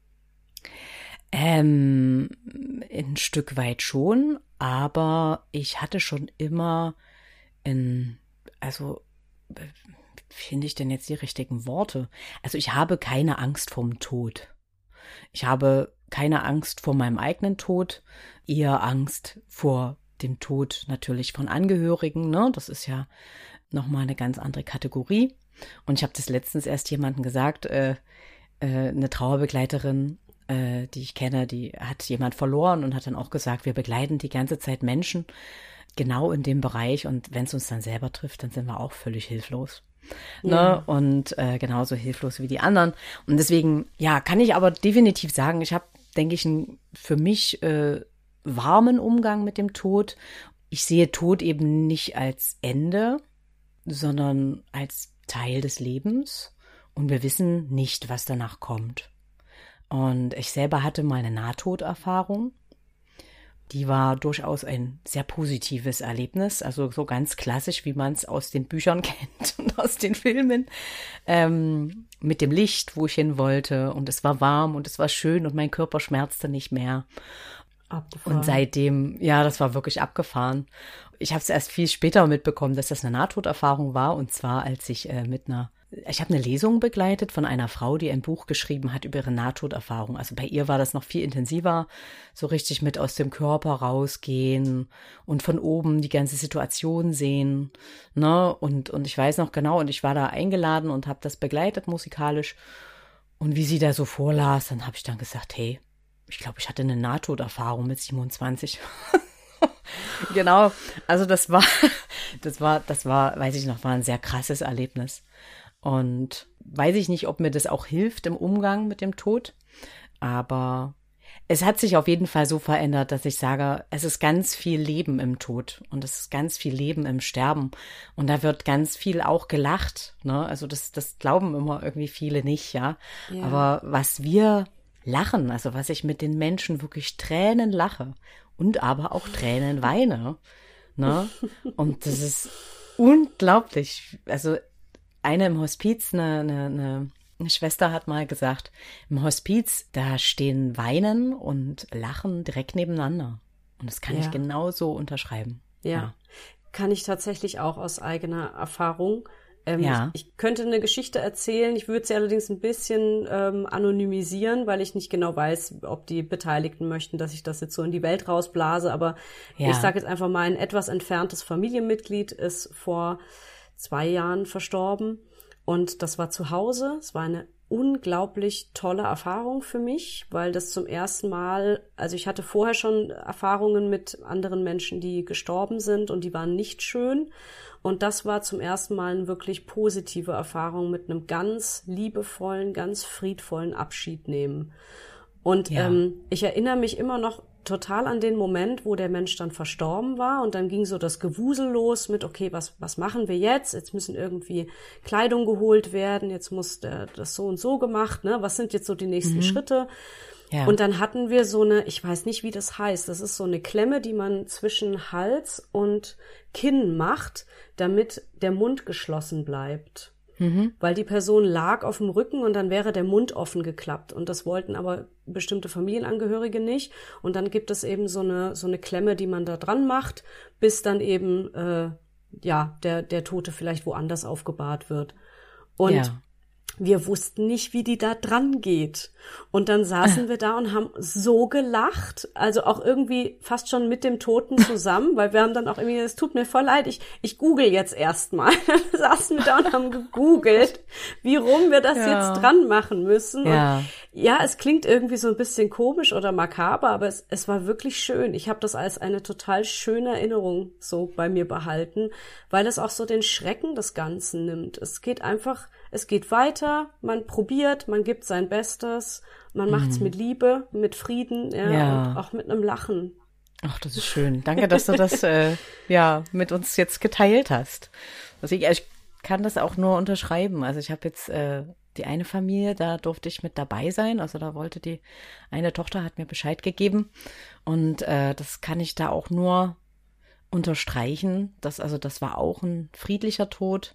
Ähm, ein Stück weit schon, aber ich hatte schon immer in, also finde ich denn jetzt die richtigen Worte? Also ich habe keine Angst vorm Tod. Ich habe keine Angst vor meinem eigenen Tod, eher Angst vor dem Tod natürlich von Angehörigen, ne? Das ist ja nochmal eine ganz andere Kategorie. Und ich habe das letztens erst jemandem gesagt, äh, äh, eine Trauerbegleiterin, äh, die ich kenne, die hat jemand verloren und hat dann auch gesagt, wir begleiten die ganze Zeit Menschen genau in dem Bereich, und wenn es uns dann selber trifft, dann sind wir auch völlig hilflos. Ja. Ne? Und äh, genauso hilflos wie die anderen. Und deswegen, ja, kann ich aber definitiv sagen, ich habe, denke ich, einen für mich äh, warmen Umgang mit dem Tod. Ich sehe Tod eben nicht als Ende, sondern als Teil des Lebens. Und wir wissen nicht, was danach kommt. Und ich selber hatte mal eine Nahtoderfahrung. die war durchaus ein sehr positives Erlebnis, also so ganz klassisch, wie man es aus den Büchern kennt und aus den Filmen, ähm, mit dem Licht, wo ich hin wollte, und es war warm und es war schön und mein Körper schmerzte nicht mehr. Abgefahren. Und seitdem, ja, das war wirklich abgefahren. Ich habe es erst viel später mitbekommen, dass das eine Nahtoderfahrung war, und zwar als ich äh, mit einer Ich habe eine Lesung begleitet von einer Frau, die ein Buch geschrieben hat über ihre Nahtoderfahrung. Also bei ihr war das noch viel intensiver, so richtig mit aus dem Körper rausgehen und von oben die ganze Situation sehen, ne? Und und ich weiß noch genau, und ich war da eingeladen und habe das begleitet musikalisch. Und wie sie da so vorlas, dann habe ich dann gesagt, hey, ich glaube, ich hatte eine Nahtoderfahrung mit siebenundzwanzig. Genau, also das war, das war, das war, weiß ich noch, war ein sehr krasses Erlebnis. Und weiß ich nicht, ob mir das auch hilft im Umgang mit dem Tod, aber es hat sich auf jeden Fall so verändert, dass ich sage, es ist ganz viel Leben im Tod und es ist ganz viel Leben im Sterben, und da wird ganz viel auch gelacht, ne? Also das, das glauben immer irgendwie viele nicht, ja. Ja. Aber was wir lachen, also was ich mit den Menschen wirklich Tränen lache und aber auch Tränen weine, ne? Und das ist unglaublich. Also eine im Hospiz, eine, eine, eine, eine Schwester hat mal gesagt, im Hospiz, da stehen Weinen und Lachen direkt nebeneinander. Und das kann Ja. ich genauso unterschreiben. Ja. Ja. Kann ich tatsächlich auch aus eigener Erfahrung. Ähm, Ja. ich, ich könnte eine Geschichte erzählen, ich würde sie allerdings ein bisschen ähm, anonymisieren, weil ich nicht genau weiß, ob die Beteiligten möchten, dass ich das jetzt so in die Welt rausblase. Aber Ja. ich sage jetzt einfach mal, ein etwas entferntes Familienmitglied ist vor zwei Jahren verstorben, und das war zu Hause. Es war eine unglaublich tolle Erfahrung für mich, weil das zum ersten Mal, also ich hatte vorher schon Erfahrungen mit anderen Menschen, die gestorben sind, und die waren nicht schön. Und das war zum ersten Mal eine wirklich positive Erfahrung mit einem ganz liebevollen, ganz friedvollen Abschied nehmen. Und Ja. ähm, ich erinnere mich immer noch total an den Moment, wo der Mensch dann verstorben war, und dann ging so das Gewusel los mit, okay, was was machen wir jetzt? Jetzt müssen irgendwie Kleidung geholt werden, jetzt muss der, das so und so gemacht, ne? Was sind jetzt so die nächsten Mhm. Schritte? Ja. Und dann hatten wir so eine, ich weiß nicht, wie das heißt, das ist so eine Klemme, die man zwischen Hals und Kinn macht, damit der Mund geschlossen bleibt. Mhm. Weil die Person lag auf dem Rücken und dann wäre der Mund offen geklappt. Und das wollten aber bestimmte Familienangehörige nicht. Und dann gibt es eben so eine, so eine Klemme, die man da dran macht, bis dann eben, äh, ja, der, der Tote vielleicht woanders aufgebahrt wird. Und Ja. wir wussten nicht, wie die da dran geht. Und dann saßen wir da und haben so gelacht, also auch irgendwie fast schon mit dem Toten zusammen, weil wir haben dann auch irgendwie, es tut mir voll leid, ich, ich google jetzt erstmal. Dann saßen wir da und haben gegoogelt, wie rum wir das Ja. jetzt dran machen müssen. Ja. Und ja, es klingt irgendwie so ein bisschen komisch oder makaber, aber es, es war wirklich schön. Ich habe das als eine total schöne Erinnerung so bei mir behalten, weil es auch so den Schrecken des Ganzen nimmt. Es geht einfach, es geht weiter, man probiert, man gibt sein Bestes, man macht's mit Liebe, mit Frieden, ja, Ja. und auch mit einem Lachen. Ach, das ist schön. Danke, dass du das äh, ja mit uns jetzt geteilt hast. Also ich, ich kann das auch nur unterschreiben. Also ich habe jetzt äh, die eine Familie, da durfte ich mit dabei sein. Also da wollte die eine Tochter, hat mir Bescheid gegeben. Und äh, das kann ich da auch nur unterstreichen. Das, also das war auch ein friedlicher Tod.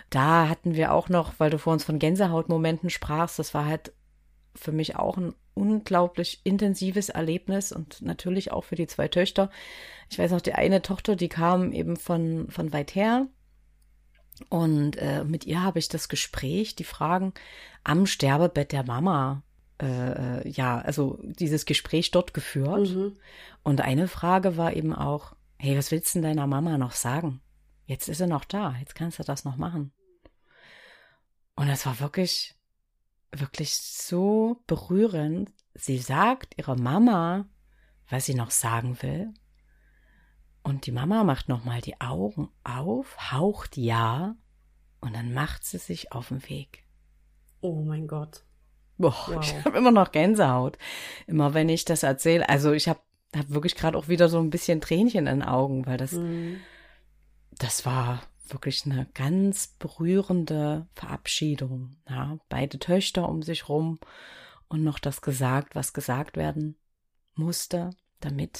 Da hatten wir auch noch, weil du vor uns von Gänsehautmomenten sprachst, das war halt für mich auch ein unglaublich intensives Erlebnis und natürlich auch für die zwei Töchter. Ich weiß noch, die eine Tochter, die kam eben von, von weit her, und äh, mit ihr habe ich das Gespräch, die Fragen am Sterbebett der Mama, äh, ja, also dieses Gespräch dort geführt. Mhm. Und eine Frage war eben auch, hey, was willst du denn deiner Mama noch sagen? Jetzt ist sie noch da, jetzt kannst du das noch machen. Und das war wirklich, wirklich so berührend. Sie sagt ihrer Mama, was sie noch sagen will. Und die Mama macht nochmal die Augen auf, haucht ja, und dann macht sie sich auf den Weg. Oh mein Gott. Boah, Wow. ich habe immer noch Gänsehaut, immer wenn ich das erzähle. Also ich habe hab wirklich gerade auch wieder so ein bisschen Tränchen in den Augen, weil das, Mhm. das war wirklich eine ganz berührende Verabschiedung. Ja, beide Töchter um sich rum und noch das gesagt, was gesagt werden musste, damit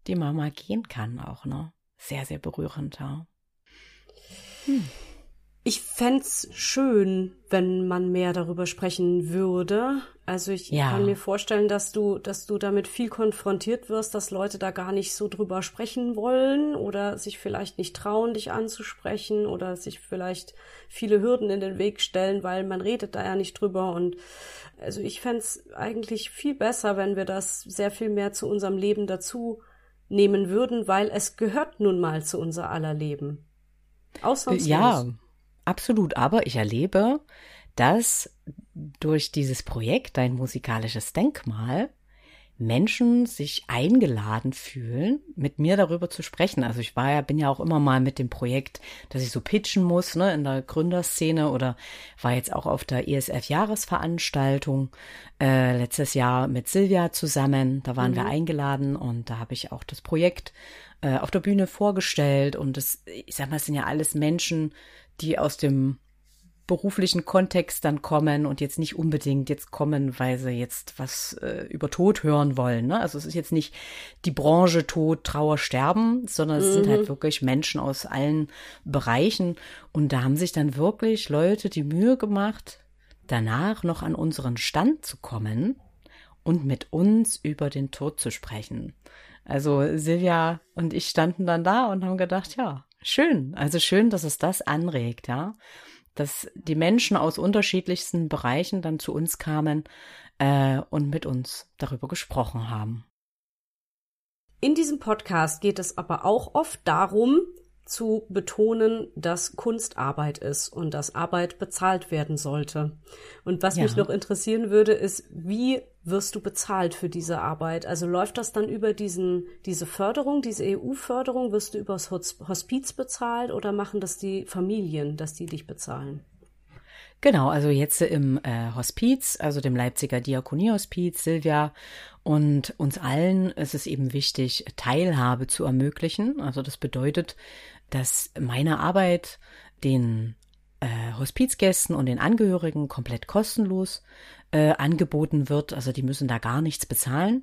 die man mal gehen kann auch, ne? Sehr, sehr berührend, ja. Hm. Ich fänd's schön, wenn man mehr darüber sprechen würde. Also ich Ja. kann mir vorstellen, dass du, dass du damit viel konfrontiert wirst, dass Leute da gar nicht so drüber sprechen wollen oder sich vielleicht nicht trauen, dich anzusprechen oder sich vielleicht viele Hürden in den Weg stellen, weil man redet da ja nicht drüber. Und also ich fänd's eigentlich viel besser, wenn wir das sehr viel mehr zu unserem Leben dazu nehmen würden, weil es gehört nun mal zu unser aller Leben. Ausnahmslos. Ja, absolut. Aber ich erlebe, dass durch dieses Projekt, Dein musikalisches Denkmal, Menschen sich eingeladen fühlen, mit mir darüber zu sprechen. Also ich war ja, bin ja auch immer mal mit dem Projekt, dass ich so pitchen muss, ne, in der Gründerszene, oder war jetzt auch auf der E S F-Jahresveranstaltung äh, letztes Jahr mit Silvia zusammen. Da waren Mhm. wir eingeladen und da habe ich auch das Projekt äh, auf der Bühne vorgestellt. Und das, ich sag mal, es sind ja alles Menschen, die aus dem beruflichen Kontext dann kommen und jetzt nicht unbedingt jetzt kommen, weil sie jetzt was äh, über Tod hören wollen. Ne? Also es ist jetzt nicht die Branche Tod, Trauer, Sterben, sondern es Mhm. sind halt wirklich Menschen aus allen Bereichen. Und da haben sich dann wirklich Leute die Mühe gemacht, danach noch an unseren Stand zu kommen und mit uns über den Tod zu sprechen. Also Silvia und ich standen dann da und haben gedacht, ja, schön. Also schön, dass es das anregt, ja. Dass die Menschen aus unterschiedlichsten Bereichen dann zu uns kamen äh, und mit uns darüber gesprochen haben. In diesem Podcast geht es aber auch oft darum, zu betonen, dass Kunst Arbeit ist und dass Arbeit bezahlt werden sollte. Und was Ja. mich noch interessieren würde, ist, wie wirst du bezahlt für diese Arbeit? Also läuft das dann über diesen, diese Förderung, diese E U-Förderung? Wirst du übers Hos- Hospiz bezahlt oder machen das die Familien, dass die dich bezahlen? Genau, also jetzt im äh, Hospiz, also dem Leipziger Diakoniehospiz, Silvia und uns allen ist es eben wichtig, Teilhabe zu ermöglichen. Also das bedeutet, dass meine Arbeit den äh, Hospizgästen und den Angehörigen komplett kostenlos äh, angeboten wird. Also die müssen da gar nichts bezahlen.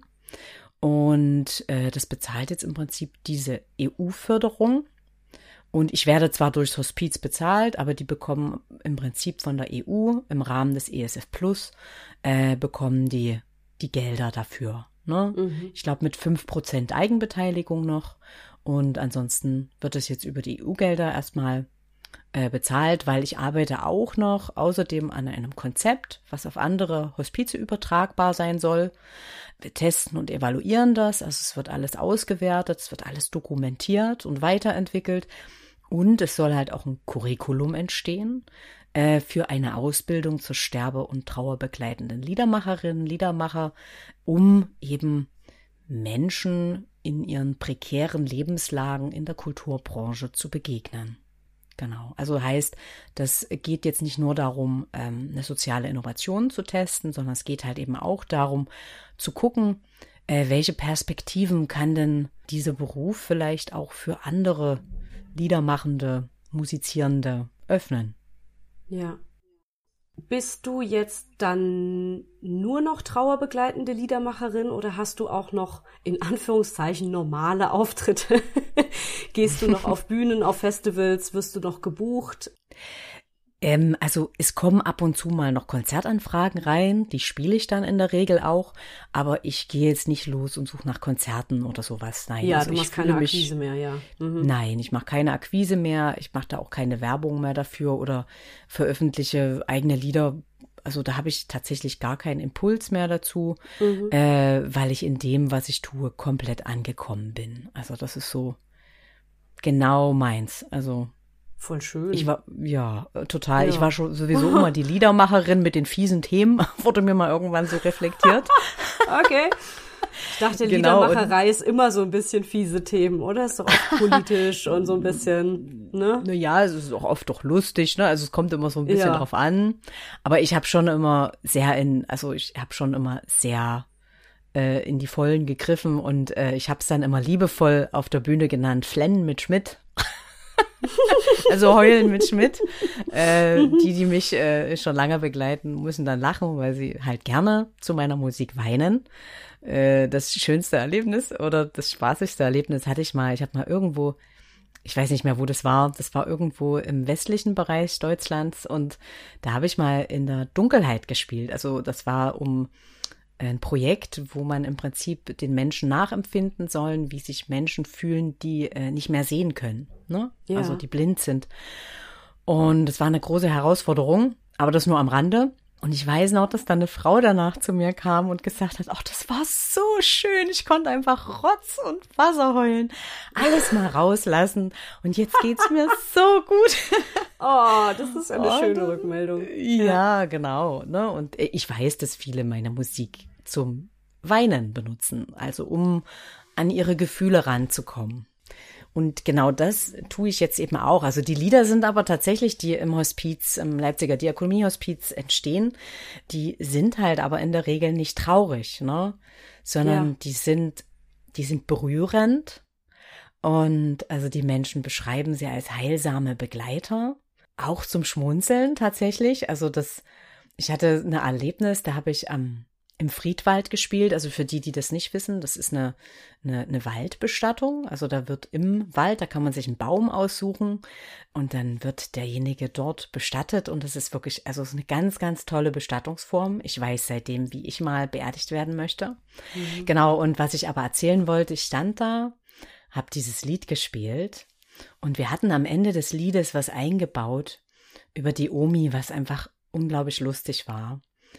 Und äh, das bezahlt jetzt im Prinzip diese E U-Förderung. Und ich werde zwar durchs Hospiz bezahlt, aber die bekommen im Prinzip von der E U im Rahmen des E S F Plus, äh, bekommen die die Gelder dafür. Ne? Mhm. Ich glaube mit fünf Prozent Eigenbeteiligung noch. Und ansonsten wird es jetzt über die E U-Gelder erstmal äh, bezahlt, weil ich arbeite auch noch außerdem an einem Konzept, was auf andere Hospize übertragbar sein soll. Wir testen und evaluieren das, also es wird alles ausgewertet, es wird alles dokumentiert und weiterentwickelt. Und es soll halt auch ein Curriculum entstehen äh, für eine Ausbildung zur sterbe- und trauerbegleitenden Liedermacherin, Liedermacher, um eben Menschen in ihren prekären Lebenslagen in der Kulturbranche zu begegnen. Genau, also heißt, das geht jetzt nicht nur darum, ähm, eine soziale Innovation zu testen, sondern es geht halt eben auch darum, zu gucken, äh, welche Perspektiven kann denn dieser Beruf vielleicht auch für andere Liedermachende, Musizierende öffnen. Ja. Bist du jetzt dann nur noch trauerbegleitende Liedermacherin oder hast du auch noch in Anführungszeichen normale Auftritte? Gehst du noch auf Bühnen, auf Festivals? Wirst du noch gebucht? Ähm, also es kommen ab und zu mal noch Konzertanfragen rein, die spiele ich dann in der Regel auch, aber ich gehe jetzt nicht los und suche nach Konzerten oder sowas. Nein, Ja, also du ich machst fühle keine mich, Akquise mehr, ja. Mhm. Nein, ich mache keine Akquise mehr, ich mache da auch keine Werbung mehr dafür oder veröffentliche eigene Lieder. Also da habe ich tatsächlich gar keinen Impuls mehr dazu, Mhm. äh, weil ich in dem, was ich tue, komplett angekommen bin. Also das ist so genau meins. Also Voll schön. ich war, ja, total. Ja. Ich war schon sowieso immer die Liedermacherin mit den fiesen Themen, wurde mir mal irgendwann so reflektiert. Okay. Ich dachte, Genau, Liedermacherei ist immer so ein bisschen fiese Themen, oder? Ist doch oft politisch und so ein bisschen, ne? Naja, es ist auch oft doch lustig, ne? Also es kommt immer so ein bisschen Ja. drauf an. Aber ich habe schon immer sehr in, also ich habe schon immer sehr äh, in die Vollen gegriffen und äh, ich habe es dann immer liebevoll auf der Bühne genannt, Flennen mit Schmidt. Also Heulen mit Schmidt. Äh, die, die mich äh, schon lange begleiten, müssen dann lachen, weil sie halt gerne zu meiner Musik weinen. Äh, das schönste Erlebnis oder das spaßigste Erlebnis hatte ich mal. Ich habe mal irgendwo, ich weiß nicht mehr, wo das war. Das war irgendwo im westlichen Bereich Deutschlands und da habe ich mal in der Dunkelheit gespielt. Also das war um ein Projekt, wo man im Prinzip den Menschen nachempfinden sollen, wie sich Menschen fühlen, die äh, nicht mehr sehen können, ne? Ja. Also die blind sind. Und es war eine große Herausforderung, aber das nur am Rande. Und ich weiß noch, dass dann eine Frau danach zu mir kam und gesagt hat, ach, das war so schön, ich konnte einfach Rotz und Wasser heulen, alles mal rauslassen und jetzt geht's mir so gut. Oh, das ist eine oh, schöne das, Rückmeldung. Ja, ja, genau. Ne? Und ich weiß, dass viele meine Musik zum Weinen benutzen, also um an ihre Gefühle ranzukommen. Und genau das tue ich jetzt eben auch. Also die Lieder sind aber tatsächlich, die im Hospiz, im Leipziger Diakonie-Hospiz entstehen, die sind halt aber in der Regel nicht traurig, ne? Sondern ja. die sind, die sind berührend. Und also die Menschen beschreiben sie als heilsame Begleiter. Auch zum Schmunzeln tatsächlich. Also das, ich hatte ein Erlebnis, da habe ich am im Friedwald gespielt, also für die, die das nicht wissen, das ist eine, eine, eine Waldbestattung, also da wird im Wald, da kann man sich einen Baum aussuchen und dann wird derjenige dort bestattet und das ist wirklich, also es ist eine ganz, ganz tolle Bestattungsform. Ich weiß seitdem, wie ich mal beerdigt werden möchte. Mhm. Genau, und was ich aber erzählen wollte, ich stand da, habe dieses Lied gespielt und wir hatten am Ende des Liedes was eingebaut über die Omi, was einfach unglaublich lustig war.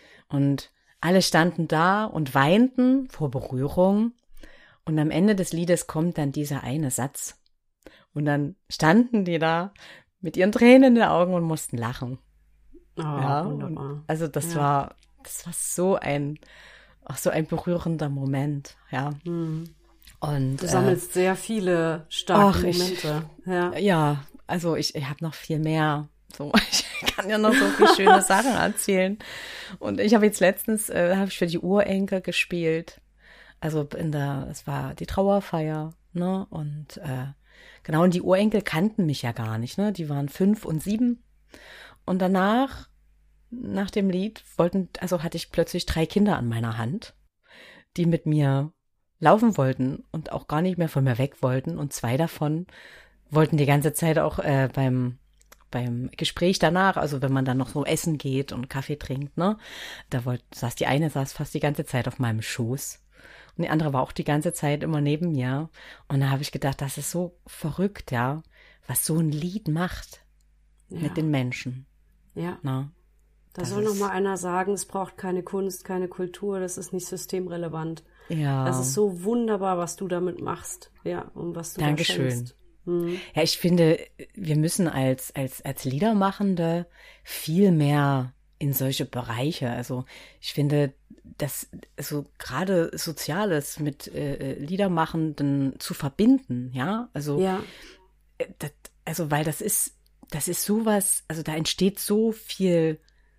Und alle standen da und weinten vor Berührung und am Ende des Liedes kommt dann dieser eine Satz und dann standen die da mit ihren Tränen in den Augen und mussten lachen. Oh, ja, wunderbar. Also das ja. war, das war so ein, auch so ein berührender Moment, ja. Hm. Und du sammelst äh, sehr viele starke ach, Momente. Ich, ja. ja, also ich, ich habe noch viel mehr. So, ich kann ja noch so viele schöne Sachen erzählen. Und ich habe jetzt letztens, äh, habe ich für die Urenkel gespielt. Also in der, es war die Trauerfeier, ne? Und äh, genau, und die Urenkel kannten mich ja gar nicht, ne? Die waren fünf und sieben. Und danach, nach dem Lied, wollten, also hatte ich plötzlich drei Kinder an meiner Hand, die mit mir laufen wollten und auch gar nicht mehr von mir weg wollten. Und zwei davon wollten die ganze Zeit auch äh, beim beim Gespräch danach, also wenn man dann noch so essen geht und Kaffee trinkt, ne, da wollte, saß die eine, saß fast die ganze Zeit auf meinem Schoß und die andere war auch die ganze Zeit immer neben mir und da habe ich gedacht, das ist so verrückt, ja, was so ein Lied macht ja. mit den Menschen. Ja. Na, da soll noch mal einer sagen, es braucht keine Kunst, keine Kultur, das ist nicht systemrelevant. Ja. Das ist so wunderbar, was du damit machst, ja, und was du Dankeschön. da schenkst. Ja, ich finde, wir müssen als, als, als Liedermachende viel mehr in solche Bereiche, also ich finde, dass so gerade Soziales mit äh, Liedermachenden zu verbinden, ja, also, ja. Das, also, weil das ist, das ist sowas, also da entsteht so viel,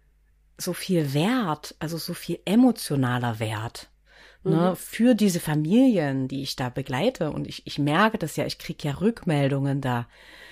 so viel Wert, also so viel emotionaler Wert. Ne, mhm. für diese Familien, die ich da begleite. Und ich, ich merke das ja, ich kriege ja Rückmeldungen da.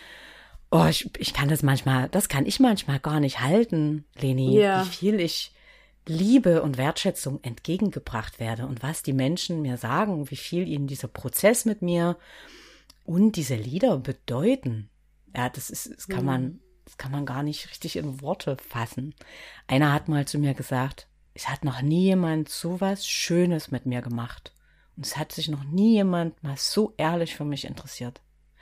Oh, ich, ich kann das manchmal, das kann ich manchmal gar nicht halten, Leni, ja. wie viel ich Liebe und Wertschätzung entgegengebracht werde und was die Menschen mir sagen, wie viel ihnen dieser Prozess mit mir und diese Lieder bedeuten. Ja, das ist, das kann mhm. man, das kann man gar nicht richtig in Worte fassen. Einer hat mal zu mir gesagt, es hat noch nie jemand so was Schönes mit mir gemacht. Und es hat sich noch nie jemand mal so ehrlich für mich interessiert.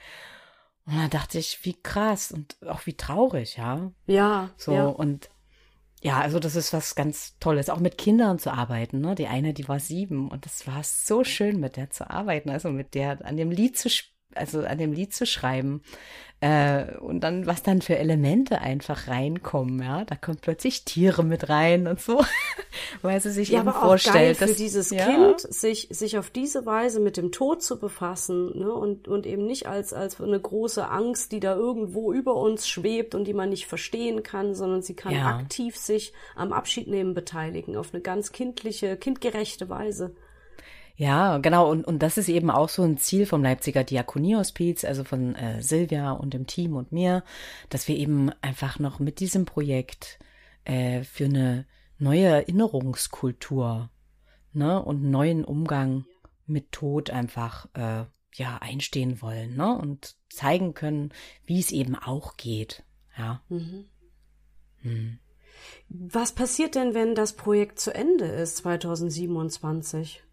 Und da dachte ich, wie krass und auch wie traurig, ja. Ja. So, ja. und ja, also das ist was ganz Tolles, auch mit Kindern zu arbeiten, ne? Die eine, die war sieben und das war so schön, mit der zu arbeiten, also mit der an dem Lied zu spielen. Also an dem Lied zu schreiben äh, und dann, was dann für Elemente einfach reinkommen, ja, da kommt plötzlich Tiere mit rein und so, weil sie sich ja, eben aber auch vorstellt, geil für dass dieses ja. Kind, sich sich auf diese Weise mit dem Tod zu befassen, ne, und und eben nicht als als eine große Angst, die da irgendwo über uns schwebt und die man nicht verstehen kann, sondern sie kann ja. aktiv sich am Abschiednehmen beteiligen auf eine ganz kindliche, kindgerechte Weise. Ja, genau. Und, und das ist eben auch so ein Ziel vom Leipziger Diakoniehospiz, also von äh, Silvia und dem Team und mir, dass wir eben einfach noch mit diesem Projekt äh, für eine neue Erinnerungskultur, ne, und neuen Umgang mit Tod einfach äh, ja einstehen wollen, ne, und zeigen können, wie es eben auch geht. Ja. Mhm. Hm. Was passiert denn, wenn das Projekt zu Ende ist, zwanzig siebenundzwanzig?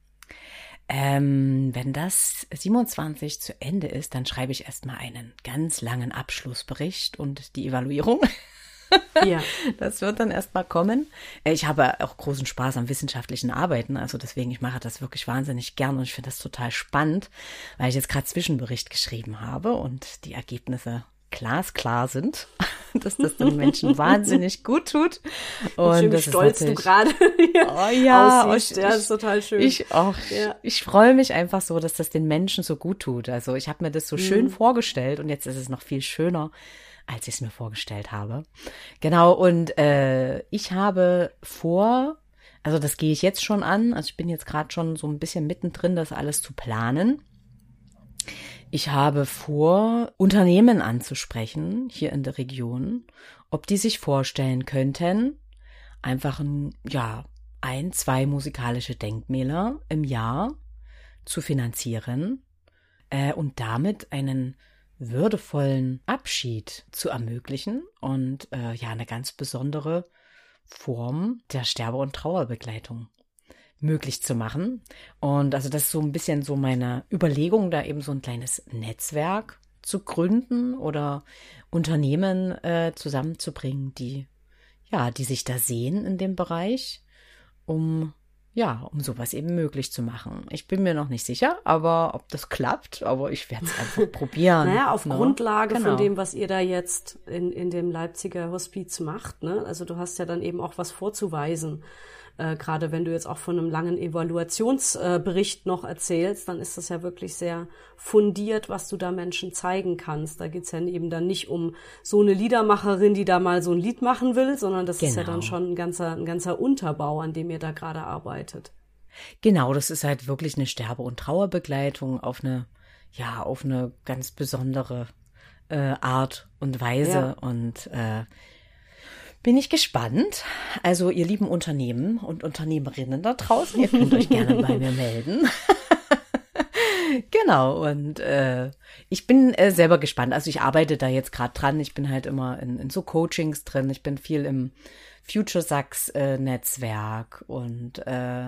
Ähm, wenn das siebenundzwanzig zu Ende ist, dann schreibe ich erstmal einen ganz langen Abschlussbericht und die Evaluierung. Ja. Das wird dann erstmal kommen. Ich habe auch großen Spaß am wissenschaftlichen Arbeiten, also deswegen, ich mache das wirklich wahnsinnig gern und ich finde das total spannend, weil ich jetzt gerade Zwischenbericht geschrieben habe und die Ergebnisse glasklar sind, dass das den Menschen wahnsinnig gut tut. Und schön, wie das stolz ist du gerade oh, ja, aussiehst. Ich, Ja, das ist total schön. Ich, auch, ja. ich freue mich einfach so, dass das den Menschen so gut tut. Also ich habe mir das so Mhm. schön vorgestellt und jetzt ist es noch viel schöner, als ich es mir vorgestellt habe. Genau, und äh, ich habe vor, also das gehe ich jetzt schon an, also ich bin jetzt gerade schon so ein bisschen mittendrin, das alles zu planen. Ich habe vor, Unternehmen anzusprechen hier in der Region, ob die sich vorstellen könnten, einfach ein, ja, ein, zwei musikalische Denkmäler im Jahr zu finanzieren äh, und damit einen würdevollen Abschied zu ermöglichen und äh, ja, eine ganz besondere Form der Sterbe- und Trauerbegleitung möglich zu machen. Und also das ist so ein bisschen so meine Überlegung, da eben so ein kleines Netzwerk zu gründen oder Unternehmen äh, zusammenzubringen, die ja, die sich da sehen in dem Bereich, um ja, um sowas eben möglich zu machen. Ich bin mir noch nicht sicher, aber ob das klappt, aber ich werde es einfach probieren. Naja, auf ne? Grundlage genau. von dem, was ihr da jetzt in, in dem Leipziger Hospiz macht, ne? Also du hast ja dann eben auch was vorzuweisen. Äh, gerade wenn du jetzt auch von einem langen Evaluationsbericht äh, noch erzählst, dann ist das ja wirklich sehr fundiert, was du da Menschen zeigen kannst. Da geht's ja eben dann nicht um so eine Liedermacherin, die da mal so ein Lied machen will, sondern das genau. ist ja dann schon ein ganzer, ein ganzer Unterbau, an dem ihr da gerade arbeitet. Genau, das ist halt wirklich eine Sterbe- und Trauerbegleitung auf eine, ja, auf eine ganz besondere äh, Art und Weise Ja. und äh, bin ich gespannt. Also ihr lieben Unternehmen und Unternehmerinnen da draußen, ihr könnt euch gerne bei mir melden. Genau, und äh, ich bin äh, selber gespannt. Also ich arbeite da jetzt gerade dran. Ich bin halt immer in, in so Coachings drin. Ich bin viel im Future Sachs äh, Netzwerk und äh,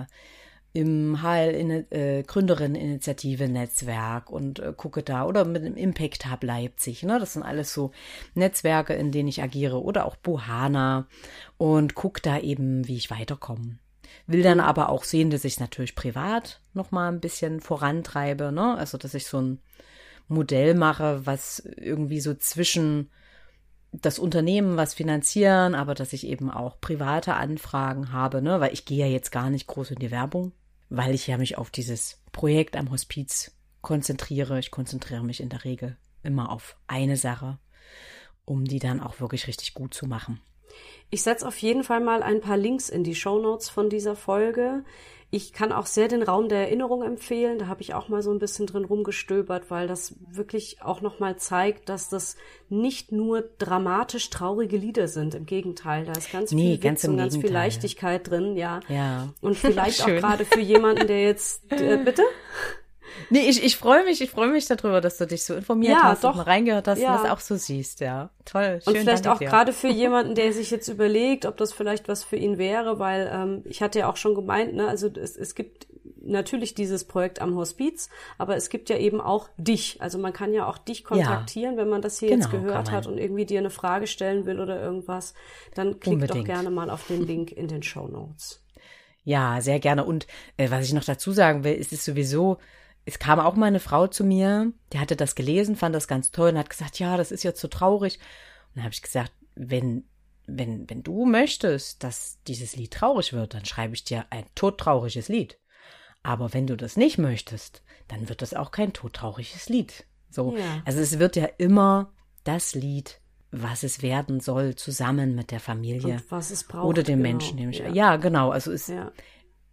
im H L äh, Gründerinnen-Initiative Netzwerk und äh, gucke da oder mit dem Impact Hub Leipzig, ne, das sind alles so Netzwerke, in denen ich agiere oder auch Bohana und gucke da eben, wie ich weiterkomme. Will dann aber auch sehen, dass ich es natürlich privat noch mal ein bisschen vorantreibe, ne, also dass ich so ein Modell mache, was irgendwie so zwischen das Unternehmen was finanzieren, aber dass ich eben auch private Anfragen habe, ne, weil ich gehe ja jetzt gar nicht groß in die Werbung, weil ich ja mich auf dieses Projekt am Hospiz konzentriere. Ich konzentriere mich in der Regel immer auf eine Sache, um die dann auch wirklich richtig gut zu machen. Ich setze auf jeden Fall mal ein paar Links in die Shownotes von dieser Folge. Ich kann auch sehr den Raum der Erinnerung empfehlen. Da habe ich auch mal so ein bisschen drin rumgestöbert, weil das wirklich auch nochmal zeigt, dass das nicht nur dramatisch traurige Lieder sind. Im Gegenteil, da ist ganz Nee, viel ganz Witz im und ganz viel Gegenteil. Leichtigkeit drin, ja. Ja. Und vielleicht auch Schön. gerade für jemanden, der jetzt, äh, bitte? Nee, ich, ich freue mich, ich freue mich darüber, dass du dich so informiert Ja, hast doch. und mal reingehört hast Ja. und das auch so siehst, ja. Toll, schön, Und vielleicht danke auch dir. gerade für jemanden, der sich jetzt überlegt, ob das vielleicht was für ihn wäre, weil ähm, ich hatte ja auch schon gemeint, ne, also es, es gibt natürlich dieses Projekt am Hospiz, aber es gibt ja eben auch dich. Also man kann ja auch dich kontaktieren, wenn man das hier Genau, jetzt kann gehört man. hat und irgendwie dir eine Frage stellen will oder irgendwas, dann klick doch Unbedingt. gerne mal auf den Link in den Shownotes. Ja, sehr gerne. Und äh, was ich noch dazu sagen will, ist es sowieso, es kam auch mal eine Frau zu mir, die hatte das gelesen, fand das ganz toll und hat gesagt, ja, das ist jetzt so traurig. Und dann habe ich gesagt, wenn, wenn, wenn du möchtest, dass dieses Lied traurig wird, dann schreibe ich dir ein todtrauriges Lied. Aber wenn du das nicht möchtest, dann wird das auch kein todtrauriges Lied. So, Ja. also es wird ja immer das Lied, was es werden soll, zusammen mit der Familie Und was es braucht. oder dem genau. Menschen, dem ich, Ja. ja, genau, also es, Ja.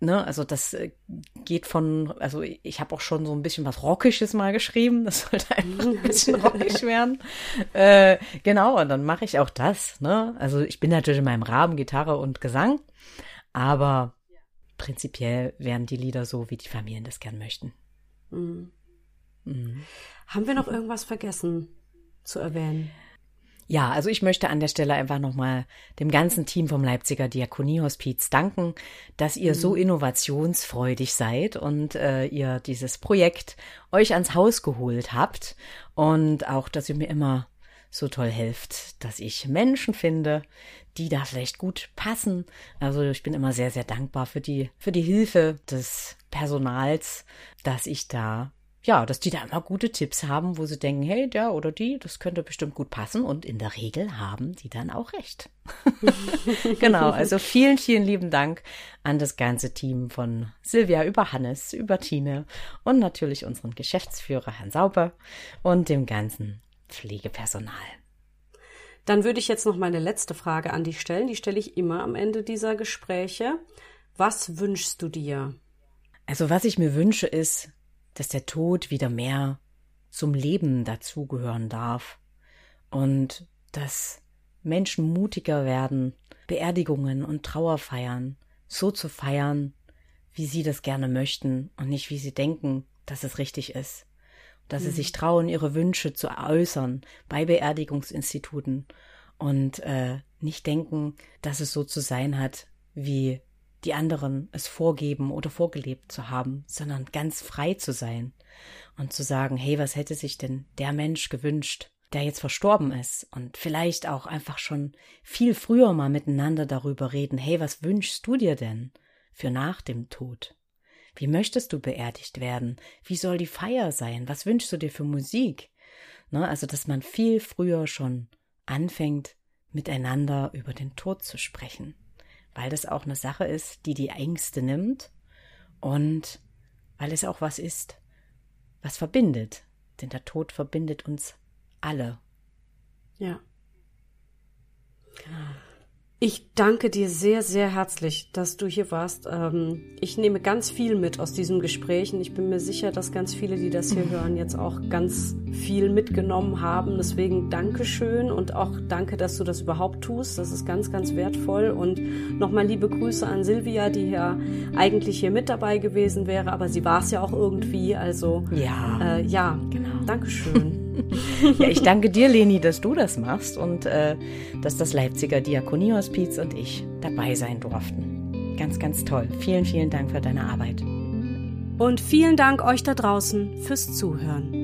ne, also das geht von, also ich habe auch schon so ein bisschen was Rockisches mal geschrieben, das sollte einfach ein bisschen rockig werden. Äh, genau, und dann mache ich auch das, ne, also ich bin natürlich in meinem Rahmen Gitarre und Gesang, aber prinzipiell werden die Lieder so, wie die Familien das gern möchten. Mhm. Mhm. Haben wir noch irgendwas vergessen zu erwähnen? Ja, also ich möchte an der Stelle einfach nochmal dem ganzen Team vom Leipziger Diakoniehospiz danken, dass ihr mhm. so innovationsfreudig seid und äh, ihr dieses Projekt euch ans Haus geholt habt und auch, dass ihr mir immer so toll helft, dass ich Menschen finde, die da vielleicht gut passen. Also ich bin immer sehr, sehr dankbar für die, für die Hilfe des Personals, dass ich da Ja, dass die da immer gute Tipps haben, wo sie denken, hey, der oder die, das könnte bestimmt gut passen. Und in der Regel haben die dann auch recht. Genau, also vielen, vielen lieben Dank an das ganze Team von Silvia über Hannes, über Tine und natürlich unseren Geschäftsführer Herrn Sauber und dem ganzen Pflegepersonal. Dann würde ich jetzt noch meine letzte Frage an dich stellen. Die stelle ich immer am Ende dieser Gespräche. Was wünschst du dir? Also was ich mir wünsche ist, dass der Tod wieder mehr zum Leben dazugehören darf und dass Menschen mutiger werden, Beerdigungen und Trauerfeiern so zu feiern, wie sie das gerne möchten und nicht wie sie denken, dass es richtig ist. Dass mhm. sie sich trauen, ihre Wünsche zu äußern bei Beerdigungsinstituten und äh, nicht denken, dass es so zu sein hat, wie die anderen es vorgeben oder vorgelebt zu haben, sondern ganz frei zu sein und zu sagen, hey, was hätte sich denn der Mensch gewünscht, der jetzt verstorben ist, und vielleicht auch einfach schon viel früher mal miteinander darüber reden, hey, was wünschst du dir denn für nach dem Tod? Wie möchtest du beerdigt werden? Wie soll die Feier sein? Was wünschst du dir für Musik? Ne, also, dass man viel früher schon anfängt, miteinander über den Tod zu sprechen. Weil das auch eine Sache ist, die die Ängste nimmt und weil es auch was ist, was verbindet. Denn der Tod verbindet uns alle. Ja. Genau. Ich danke dir sehr, sehr herzlich, dass du hier warst. Ich nehme ganz viel mit aus diesem Gespräch und ich bin mir sicher, dass ganz viele, die das hier hören, jetzt auch ganz viel mitgenommen haben. Deswegen Dankeschön und auch danke, dass du das überhaupt tust. Das ist ganz, ganz wertvoll. Und nochmal liebe Grüße an Silvia, die ja eigentlich hier mit dabei gewesen wäre, aber sie war es ja auch irgendwie. Also ja, äh, ja, genau. Dankeschön. Ja, ich danke dir, Leni, dass du das machst und äh, dass das Leipziger Diakoniehospiz und ich dabei sein durften. Ganz, ganz toll. Vielen, vielen Dank für deine Arbeit. Und vielen Dank euch da draußen fürs Zuhören.